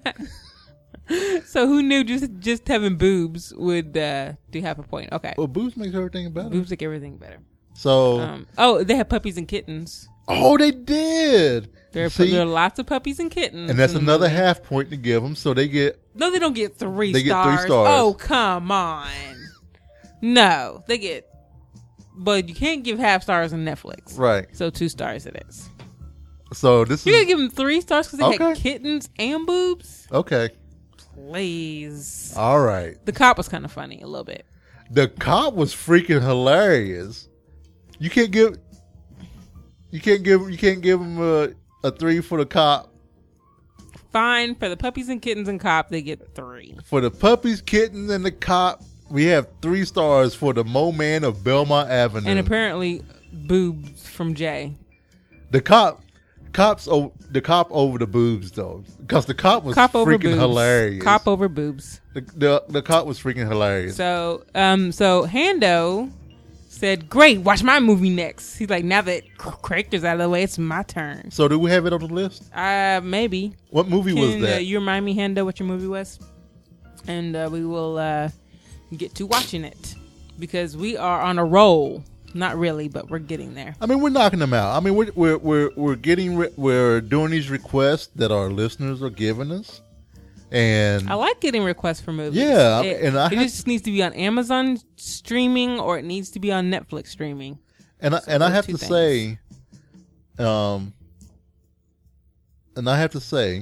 So who knew just just having boobs would uh, do half a point? Okay. Well, boobs makes everything better. Boobs make everything better. So Um, oh, they have puppies and kittens. oh, they did. There are, See? there are lots of puppies and kittens. And that's in the another movie. half point to give them, so they get No, they don't get three They get three stars. stars. Oh, come on. No, they get. But you can't give half stars on Netflix. right. So two stars it is. So this You're is gonna give them three stars because they had Okay. kittens and boobs? okay. Please. All right. The cop was kind of funny a little bit. The cop was freaking hilarious. You can't give, you can't give, you can't give him a, a three for the cop fine. For the puppies and kittens and cop, they get three. For the puppies, kittens, and the cop, we have three stars for the Mo Man of Belmont Avenue. And apparently, boobs from Jay. The cop, cops, o- the cop over the boobs though, because the cop was Cop over freaking boobs. hilarious. Cop over boobs. The, the the cop was freaking hilarious. So, um, so Hando said, "Great, watch my movie next." He's like, "Now that Craig's out of the way, it's my turn." So, do we have it on the list? Uh, maybe. What movie Can, was Uh, that? you remind me, Hando, what your movie was, and uh, we will uh, get to watching it because we are on a roll. Not really, but we're getting there. I mean, we're knocking them out. I mean, we're we're we're, we're getting re- we're doing these requests that our listeners are giving us, and I like getting requests for movies. Yeah, it, and I it have- just needs to be on Amazon streaming or it needs to be on Netflix streaming. and I, So and I those have two to things. say, um, and I have to say,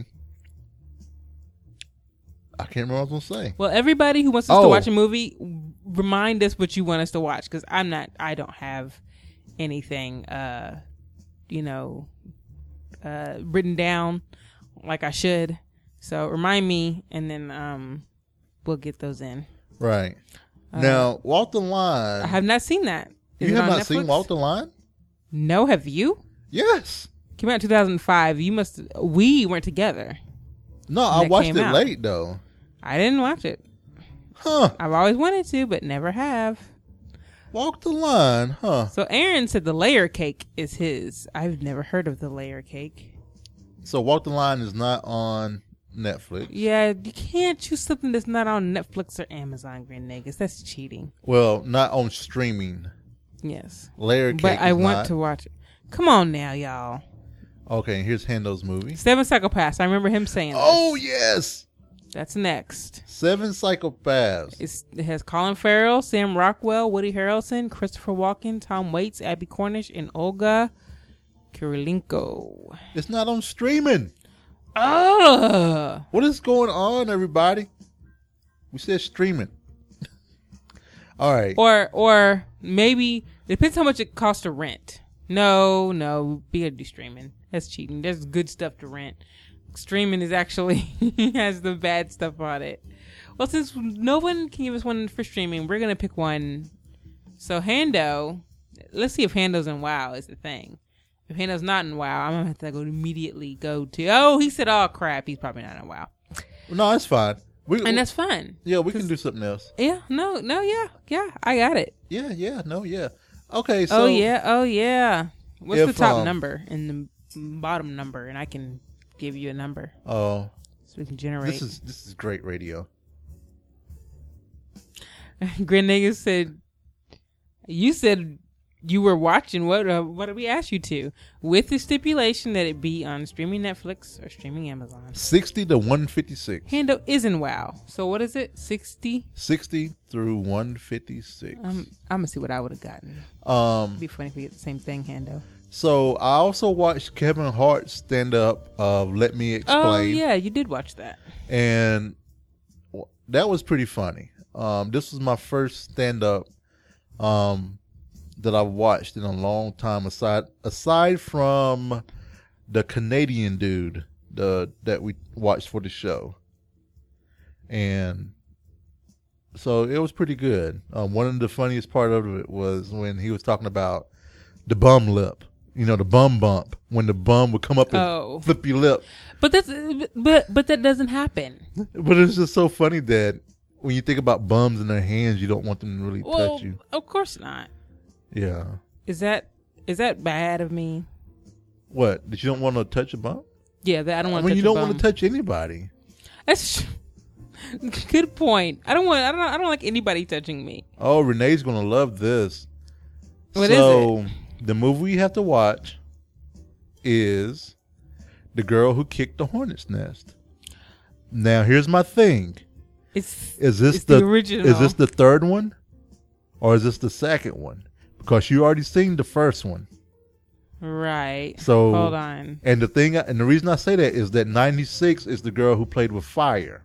I can't remember what I was gonna say. Well, everybody who wants us Oh. to watch a movie, remind us what you want us to watch because I'm not. I don't have anything, uh, you know, uh, written down like I should. So remind me, and then um, we'll get those in. Right now, Walk the Line. I have not seen that. Is you it have on not seen Netflix? Walk the Line? No, have you? Yes. Came out in two thousand five. You must. We weren't together. No, I That watched came it out. late though. I didn't watch it. Huh? I've always wanted to, but never have. Walk the Line, huh? So Aaron said the layer cake is his. I've never heard of the layer cake. So Walk the Line is not on Netflix. Yeah, you can't choose something that's not on Netflix or Amazon, Green Negus. That's cheating. Well, not on streaming. Yes. Layer Cake But I is want not. to watch it. Come on now, y'all. Okay, here's Hando's movie. Seven Psychopaths. I remember him saying this. Oh yes, That's next. Seven Psychopaths. It's, it has Colin Farrell, Sam Rockwell, Woody Harrelson, Christopher Walken, Tom Waits, Abby Cornish, and Olga Kurylenko. It's not on streaming. Ugh. What is going on, everybody? We said streaming. All right. Or or maybe depends how much it costs to rent. No, no, be able to do streaming. That's cheating. There's good stuff to rent. Streaming is actually has the bad stuff on it. Well, since no one can give us one for streaming, we're gonna pick one. So Hando, let's see if Hando's in WoW is the thing. If Hando's not in WoW, I'm gonna have to go immediately go to. Oh, he said, "Oh crap, he's probably not in WoW," No, it's fine. We, and that's fun. yeah, we can do something else. Yeah, no, no, yeah, yeah, I got it. Yeah, yeah, no, yeah. Okay, so oh yeah, oh yeah. What's if, the top um, number and the bottom number, and I can give you a number oh, so we can generate. this is this is great radio. Grenega said, "You said you were watching. What? Uh, what did we ask you to? With the stipulation that it be on streaming Netflix or streaming Amazon." Sixty to one fifty six. Hando is in WoW, so what is it? Sixty. Sixty through one fifty six. Um, I'm gonna see what I would have gotten. Um. It'd be funny if we get the same thing, Hando. So I also watched Kevin Hart's stand up of Let Me Explain. Oh yeah, you did watch that. And that was pretty funny. Um, this was my first stand up um, that I watched in a long time. Aside aside from the Canadian dude the that we watched for the show, and so it was pretty good. Um, one of the funniest part of it was when he was talking about the bum lip. You know, the bum bump, when the bum would come up and Oh. flip your lip. But that's but but that doesn't happen. But it's just so funny that when you think about bums in their hands, you don't want them to really Well, touch you. of course not. Yeah. Is that is that bad of me? What? That you don't want to touch a bum? Yeah, that I don't I want. mean, to you touch don't a want to bum. touch anybody. That's good point. I don't want. I don't. I don't like anybody touching me. Oh, Renee's going to love this. What is so, the movie you have to watch is The Girl Who Kicked the Hornet's Nest. Now, here's my thing. It's Is this it's the, the original. Is this the third one? Or is this the second one? Because you already seen the first one. right? So Hold on. And the thing, and the reason I say that is that ninety-six is the girl who played with fire.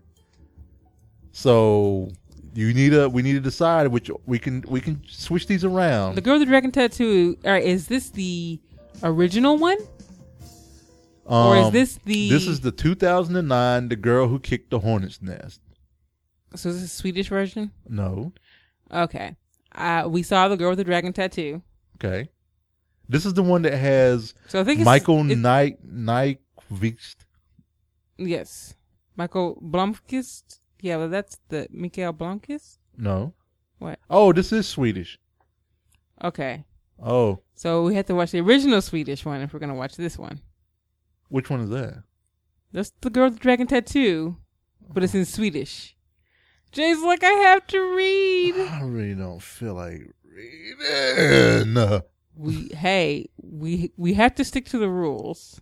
So you need a, we need to decide which we can we can switch these around. The Girl with the Dragon Tattoo. All right, is this the original one? Um, or is this the? This is the two thousand nine The Girl Who Kicked the Hornet's Nest. So is this a Swedish version? No. Okay. Uh, we saw the girl with the dragon tattoo. Okay. This is the one that has So I think it's, Michael it's, Nyk Nyqvist. Yes, Michael Blomkvist. Yeah, well, that's the Mikael Blomkvist. No. What? Oh, this is Swedish. Okay. Oh, So we have to watch the original Swedish one if we're gonna watch this one. which one is that? That's the girl with the dragon tattoo, but it's in Swedish. Jay's like, I have to read. I really don't feel like reading. We hey, we we have to stick to the rules.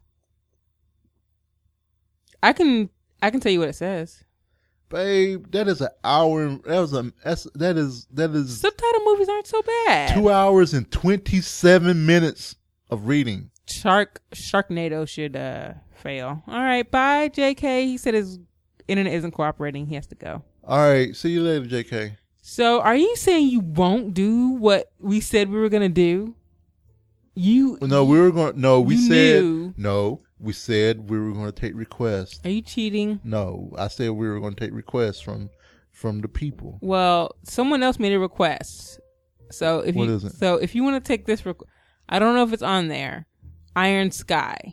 I can I can tell you what it says. Babe, that is an hour. and- That was a. That's, that is that is Subtitle movies aren't so bad. two hours and twenty seven minutes of reading. Shark Sharknado should uh fail. All right, bye, J K. He said his internet isn't cooperating. He has to go. All right, see you later, J K. So, are you saying you won't do what we said we were gonna do? You No, we were going. No, we You said knew. no. We said we were going to take requests. Are you cheating? No, I said we were going to take requests from from the people. Well, someone else made a request. So if What you is it? so if you want to take this, requ- I don't know if it's on there. Iron Sky.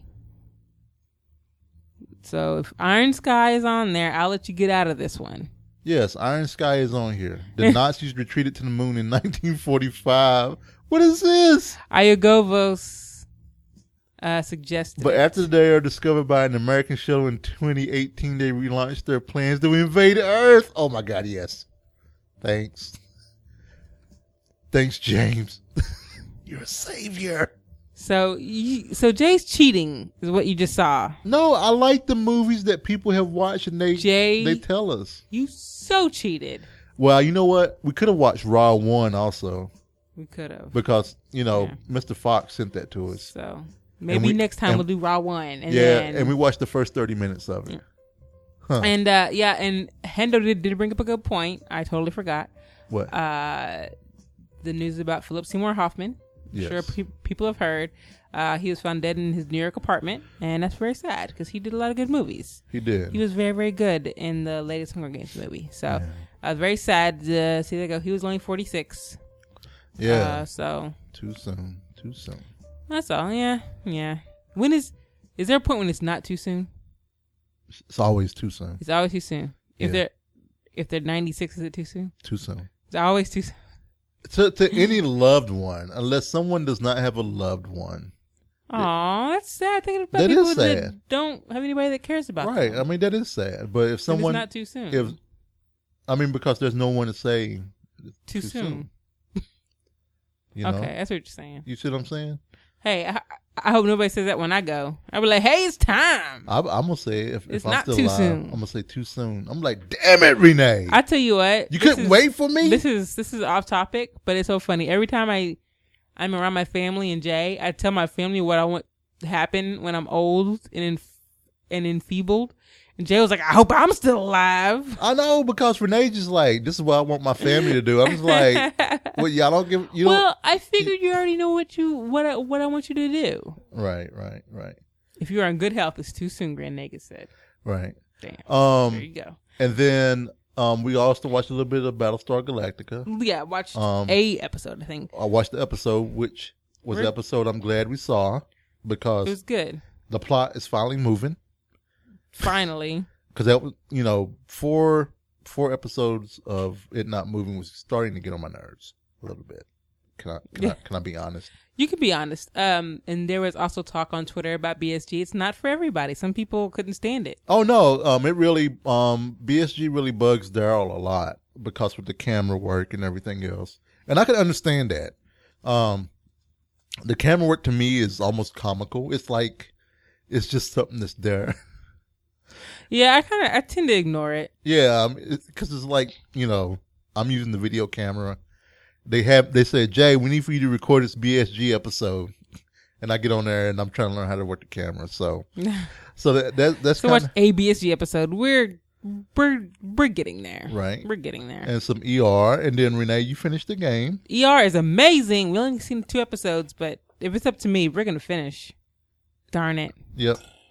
So if Iron Sky is on there, I'll let you get out of this one. Yes, Iron Sky is on here. The Nazis retreated to the moon in nineteen forty-five. What is this? Iagovos uh, suggested. But it. after they are discovered by an American shuttle in twenty eighteen, they relaunched their plans to invade Earth. Oh my God, yes. Thanks. Thanks, James. You're a savior. So, you, so Jay's cheating is what you just saw. No, I like the movies that people have watched and they Jay- they tell us. You so cheated. Well, you know what? We could have watched Raw one also We could have. because, you know, Yeah. Mister Fox sent that to us. So maybe we- next time and- we'll do Raw one, and yeah, then and we watched the first thirty minutes of it. Huh. and uh, yeah, and Hendo did, did bring up a good point. I totally forgot. What? Uh, the news about Philip Seymour Hoffman. I'm Yes. Sure, pe- people have heard. Uh, he was found dead in his New York apartment, and that's very sad because he did a lot of good movies. He did. He was very, very good in the latest Hunger Games movie. So I uh, was very sad to see that go. He was only forty-six. yeah. Uh, so Too soon. Too soon. that's all. Yeah, yeah. When is is there a point when it's not too soon? It's always too soon. It's always too soon. If Yeah. they're if they're ninety-six, is it too soon? Too soon. It's always too soon. To to any loved one, unless someone does not have a loved one. Aw, that's sad. Thinking about That people is that sad. don't have anybody that cares about Right. them. I mean, that is sad. But if If someone, it's not too soon. if I mean, because there's no one to say it's too, soon. You know? Okay, that's what you're saying. You see what I'm saying? Hey, I, I hope nobody says that when I go. I'll be like, hey, it's time. I, I'm gonna say if, It's if I'm not still too alive, soon. I'm gonna say too soon. I'm like, damn it, Renee. I tell you what. you this couldn't is- wait for me. This is this is off topic, but it's so funny. Every time I I'm around my family and Jay, I tell my family what I want to happen when I'm old and inf- and enfeebled. And Jay was like, I hope I'm still alive. I know because Renee just like, this is what I want my family to do. I'm just like, well, y'all don't give you don't. Well, I figured you already know what you what I, what I want you to do. Right, right, right, If you are in good health, it's too soon. Grand Nagus said. right. Damn. Um, there you go. and then um, we also watched a little bit of Battlestar Galactica. Yeah, I watched Um, a episode. I think I watched the episode, which was the Re- episode I'm glad we saw because it was good. the plot is finally moving. Finally, Because that was, you know, four four episodes of it not moving was starting to get on my nerves a little bit. Can I can, I, can I be honest? you can be honest. Um, and there was also talk on Twitter about B S G. It's not for everybody. Some people couldn't stand it. Oh no, um, it really um B S G really bugs Daryl a lot because with the camera work and everything else, and I can understand that. Um, the camera work to me is almost comical. It's like it's just something that's there. Yeah, I kind of I tend to ignore it. Yeah, because um, it's, it's like, you know, I'm using the video camera. They have they said, Jay, we need for you to record this B S G episode, and I get on there and I'm trying to learn how to work the camera. So, so that, that that's So kind watch a B S G episode. We're we're we're getting there. Right. We're getting there. and some E R, and then Renee, you finished the game. E R is amazing. We only seen two episodes, but if it's up to me, we're gonna finish. Darn it. Yep.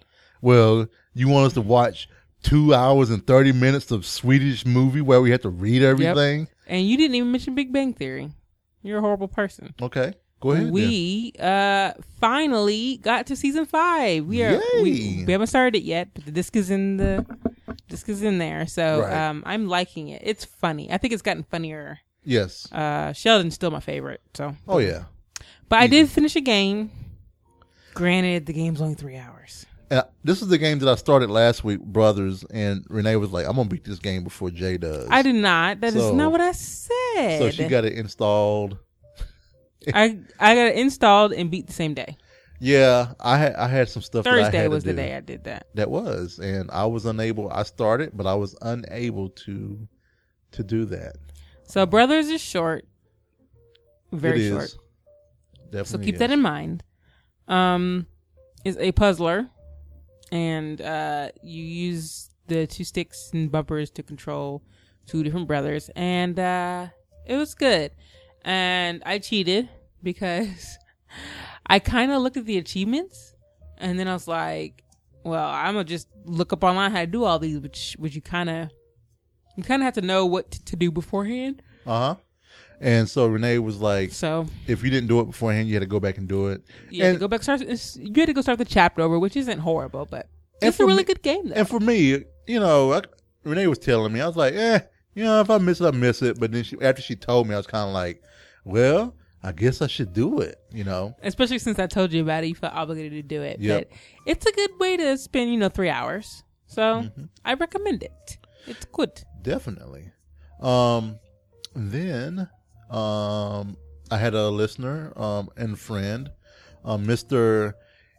Well, you want us to watch two hours and thirty minutes of Swedish movie where we have to read everything? Yep. And you didn't even mention Big Bang Theory. You're a horrible person. Okay, go ahead. We uh finally got to season five. We are Yay. we, we haven't started it yet, but the disc is in the disc is in there. So Right. um I'm liking it. It's funny. I think it's gotten funnier. Yes. Uh Sheldon's still my favorite. So Oh yeah. but I did finish a game. Granted, the game's only three hours. And this is the game that I started last week, Brothers, and Renee was like, "I'm gonna beat this game before Jay does." I did not. That is So- not what I said. So she got it installed. I I got it installed and beat the same day. Yeah, I had I had some stuff. that I Thursday had was to the do. day I did that. That was, and I was unable. I started, but I was unable to to do that. So Brothers is short, very It short. is. Definitely. So keep is. that in mind. Um, is a puzzler, and uh, you use the two sticks and bumpers to control two different brothers, and uh, it was good. And I cheated because I kind of looked at the achievements, and then I was like, "Well, I'm gonna just look up online how to do all these," which which you kind of you kind of have to know what t- to do beforehand. Uh huh. And so Renee was like, So if you didn't do it beforehand, you had to go back and do it. you had and, to go back start. it's- You had to go start the chapter over, which isn't horrible, but And it's a for really me- good game. Though. and for me, you know, I, Renee was telling me, I was like, eh, you know, if I miss it, I miss it. But then she, after she told me, I was kind of like, well, I guess I should do it, you know. Especially since I told you about it, you felt obligated to do it. Yep. But it's a good way to spend, you know, three hours. So Mm-hmm. I recommend it. It's good. Definitely. Um, then um, I had a listener um, and friend, um, Mister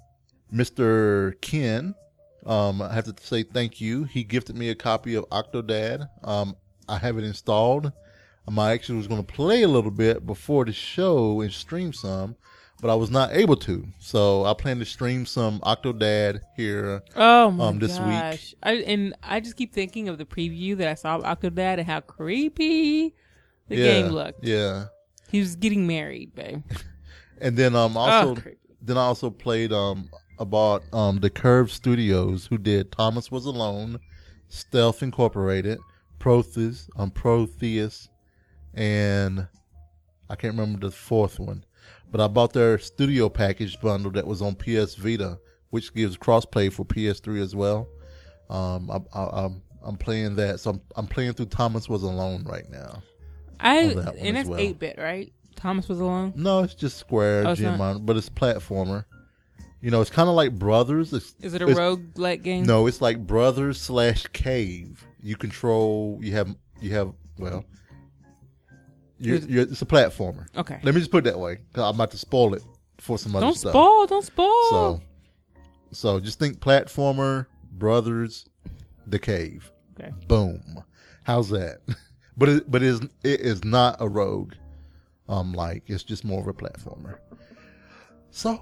Mister Ken. Um, I have to say thank you. He gifted me a copy of Octodad. Um, I have it installed. Um, I actually was going to play a little bit before the show and stream some, but I was not able to. So I plan to stream some Octodad here. Oh my Um, this week. gosh! I, and I just keep thinking of the preview that I saw of Octodad and how creepy the yeah, game looked. Yeah. He was getting married, babe. And then um also Oh, creepy. then I also played um about um the Curve Studios, who did Thomas Was Alone, Stealth Incorporated, Protheus, um Protheus, and I can't remember the fourth one. But I bought their studio package bundle that was on P S Vita, which gives crossplay for P S three as well. Um, I, I, I'm I'm playing that, so I'm I'm playing through Thomas Was Alone right now. I on that one and as that's well. eight bit, right? Thomas Was Alone. No, it's just Square, Oh, it's Jim, not? on, but it's platformer. You know, it's kind of like Brothers. It's, Is it a it's- roguelike game? No, it's like Brothers slash Cave. You control. You have. You have. Well, you're, Is- you're, it's a platformer. Okay. Let me just put it that way, because I'm about to spoil it for some other Don't stuff. spoil. Don't spoil. So, so just think platformer, Brothers, The Cave. Okay. Boom. How's that? But it, but it is it is not a rogue. Um, like it's just more of a platformer. So,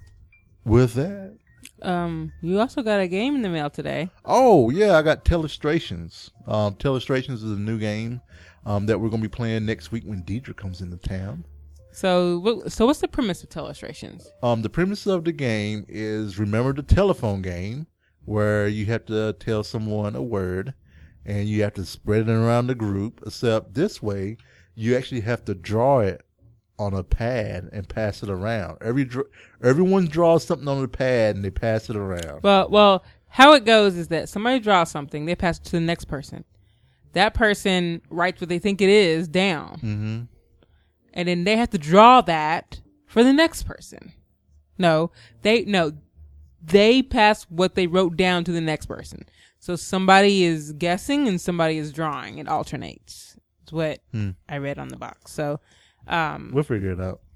with that, Um, you also got a game in the mail today. oh yeah, I got Telestrations. Um, Telestrations is a new game um, that we're gonna be playing next week when Deidre comes into town. So, what- so what's the premise of Telestrations? Um, the premise of the game is, remember the telephone game where you have to tell someone a word and you have to spread it around the group, except this way you actually have to draw it on a pad and pass it around. Every dr- everyone draws something on the pad and they pass it around. Well, well, how it goes is that somebody draws something, they pass it to the next person. That person writes what they think it is down, Mm-hmm. and then they have to draw that for the next person. No, they no, they pass what they wrote down to the next person. So somebody is guessing and somebody is drawing. It alternates. It's what Hmm. I read on the box. So, um, We'll figure it out.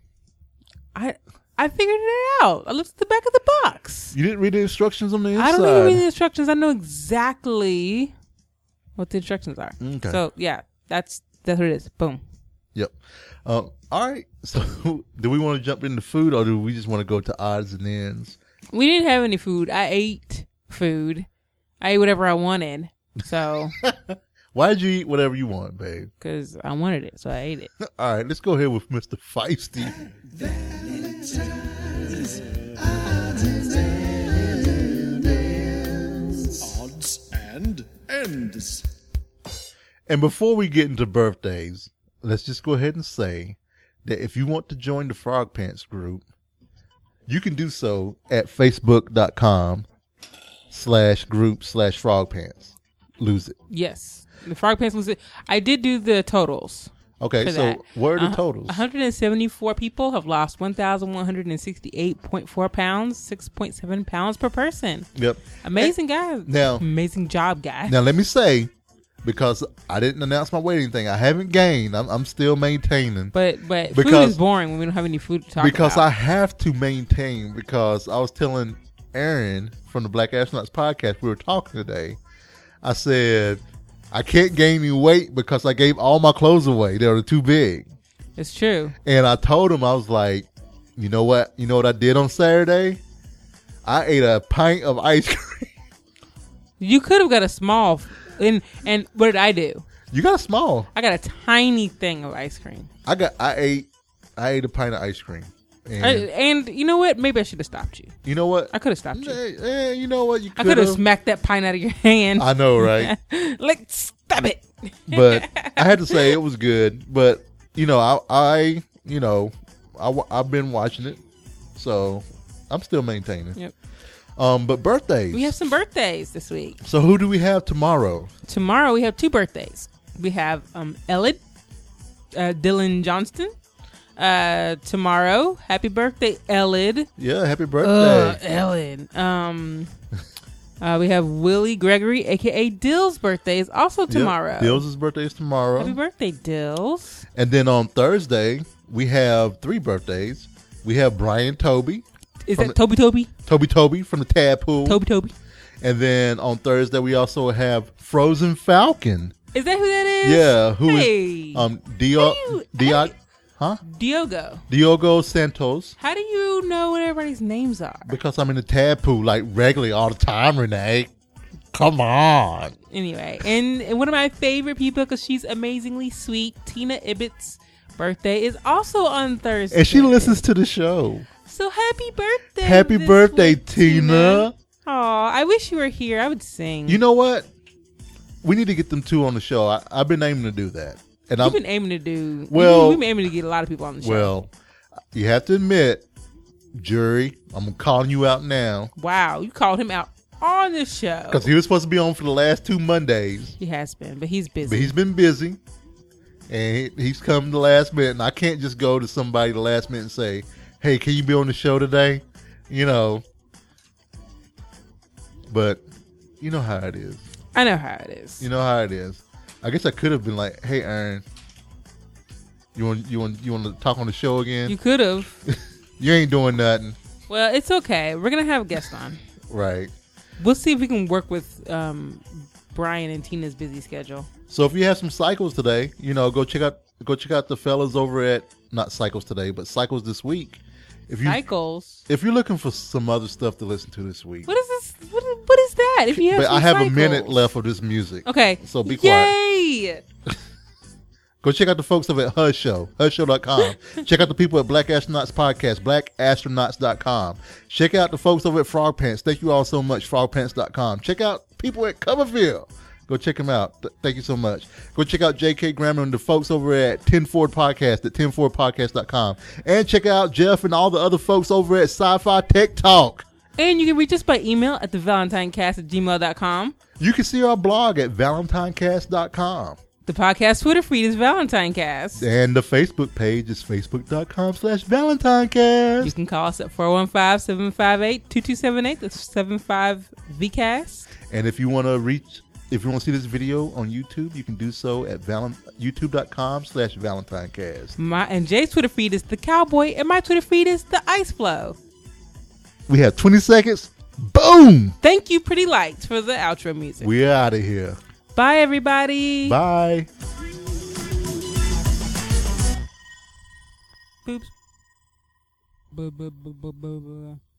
I I figured it out. I looked at the back of the box. You didn't read the instructions on the inside. I don't even read the instructions. I know exactly what the instructions are. Okay. So yeah, that's that's what it is. Boom. Yep. Um, all right. So, do we want to jump into food, or do we just want to go to odds and ends? We didn't have any food. I ate food. I ate whatever I wanted. So, Why did you eat whatever you want, babe? because I wanted it, so I ate it. All right, let's go ahead with Mister Feisty. and ends. And before we get into birthdays, let's just go ahead and say that if you want to join the Frog Pants group, you can do so at facebook.com slash group slash frog pants. Lose it. Yes. The Frog Pants was it. I did do the totals. Okay, for so that. what are the Uh, totals? one hundred seventy-four people have lost one thousand one hundred sixty-eight point four pounds, six point seven pounds per person. Yep. Amazing guy. Now- Amazing job, guy. Now, let me say, because I didn't announce my weight or anything, I haven't gained. I'm, I'm still maintaining. But but food Because- is boring when we don't have any food to talk because about. I have to maintain, because I was telling Aaron from the Black Astronauts podcast, we were talking today, I said, I can't gain any weight because I gave all my clothes away. They were too big. It's true. And I told him, I was like, you know what? You know what I did on Saturday? I ate a pint of ice cream. You could have got a small, and and what did I do? You got a small. I got a tiny thing of ice cream. I got. I ate. I ate a pint of ice cream. And I, and you know what? Maybe I should have stopped you. you know what? I could have stopped you. Eh, eh, you know what? You I could could have have. smacked that pint out of your hand. I know, right? Like, stop it. But I had to say it was good. But you know, I, I you know, I, wa- I've been watching it, so I'm still maintaining. Yep. Um, but birthdays. We have some birthdays this week. So who do we have tomorrow? Tomorrow we have two birthdays. We have um Ellid, uh, Dylan Johnston. Uh, tomorrow, happy birthday, Ellid. Yeah, happy Uh, birthday. Ellid. Um, uh, we have Willie Gregory, aka Dill's birthday, is also tomorrow. Yep. Dills' birthday is tomorrow. Happy birthday, Dills. And then on Thursday, we have three birthdays. We have Brian Toby, Is From that the- Toby Toby? Toby Toby from the Tadpool. Toby Toby. And then on Thursday, we also have Frozen Falcon. Is that who that is? Yeah, who is hey. um Dio, How do you- Dio, how do huh? Diogo. Diogo Santos. How do you know what everybody's names are? Because I'm in the Tadpool like regularly all the time, Renee. Come on. Anyway, and, and one of my favorite people, because she's amazingly sweet, Tina Ibbott's birthday is also on Thursday. And she listens to the show. So happy birthday. Happy this birthday, week, Tina. Aw, I wish you were here. I would sing. You know what? We need to get them two on the show. I, I've been aiming to do that. And I'm We've been aiming to do. Well- we've been aiming to get a lot of people on the show. well, you have to admit, jury, I'm calling you out now. Wow, you called him out on the show. Because he was supposed to be on for the last two Mondays. He has been, but he's busy. But he's been busy. And he, he's come the last minute. And I can't just go to somebody the last minute and say, hey, can you be on the show today? You know. But you know how it is. I know how it is. You know how it is. I guess I could have been like, hey, Aaron, you want you want you want to talk on the show again? You could have. You ain't doing nothing. Well, it's okay. We're gonna have a guest on. Right. We'll see if we can work with um, Brian and Tina's busy schedule. So if you have some cycles today, you know, go check out go check out the fellas over at not cycles today, but cycles this week. If you Cycles. if you're looking for some other stuff to listen to this week, What is this? What, what is that? If you have but some I have cycles. a minute left of this music. Okay. So be quiet. Yay! Go check out the folks over at Hush Show, hush show dot com. Check out the people at Black Astronauts Podcast, black astronauts dot com. Check out the folks over at Frog Pants. Thank you all so much, frog pants dot com. Check out people at Coverfield. Go check them out. Th- thank you so much. Go check out J K Grammar and the folks over at ten Ford Podcast at ten ford podcast dot com. And check out Jeff and all the other folks over at Sci-Fi Tech Talk. And you can reach us by email at the valentinecast at gmail dot com. You can see our blog at valentinecast dot com. The podcast Twitter feed is ValentineCast. And the Facebook page is facebook dot com slash valentinecast. You can call us at four one five, seven five eight, two two seven eight. That's seven five V cast. And if you want to reach, if you want to see this video on YouTube, you can do so at valen- youtube dot com slash valentinecast. My and Jay's Twitter feed is the Cowboy, and my Twitter feed is the Ice Flow. We have twenty seconds. Boom! Thank you, Pretty Lights, for the outro music. We're out of here. Bye, everybody. Bye. Boops. Bu- bu- bu- bu- bu- bu-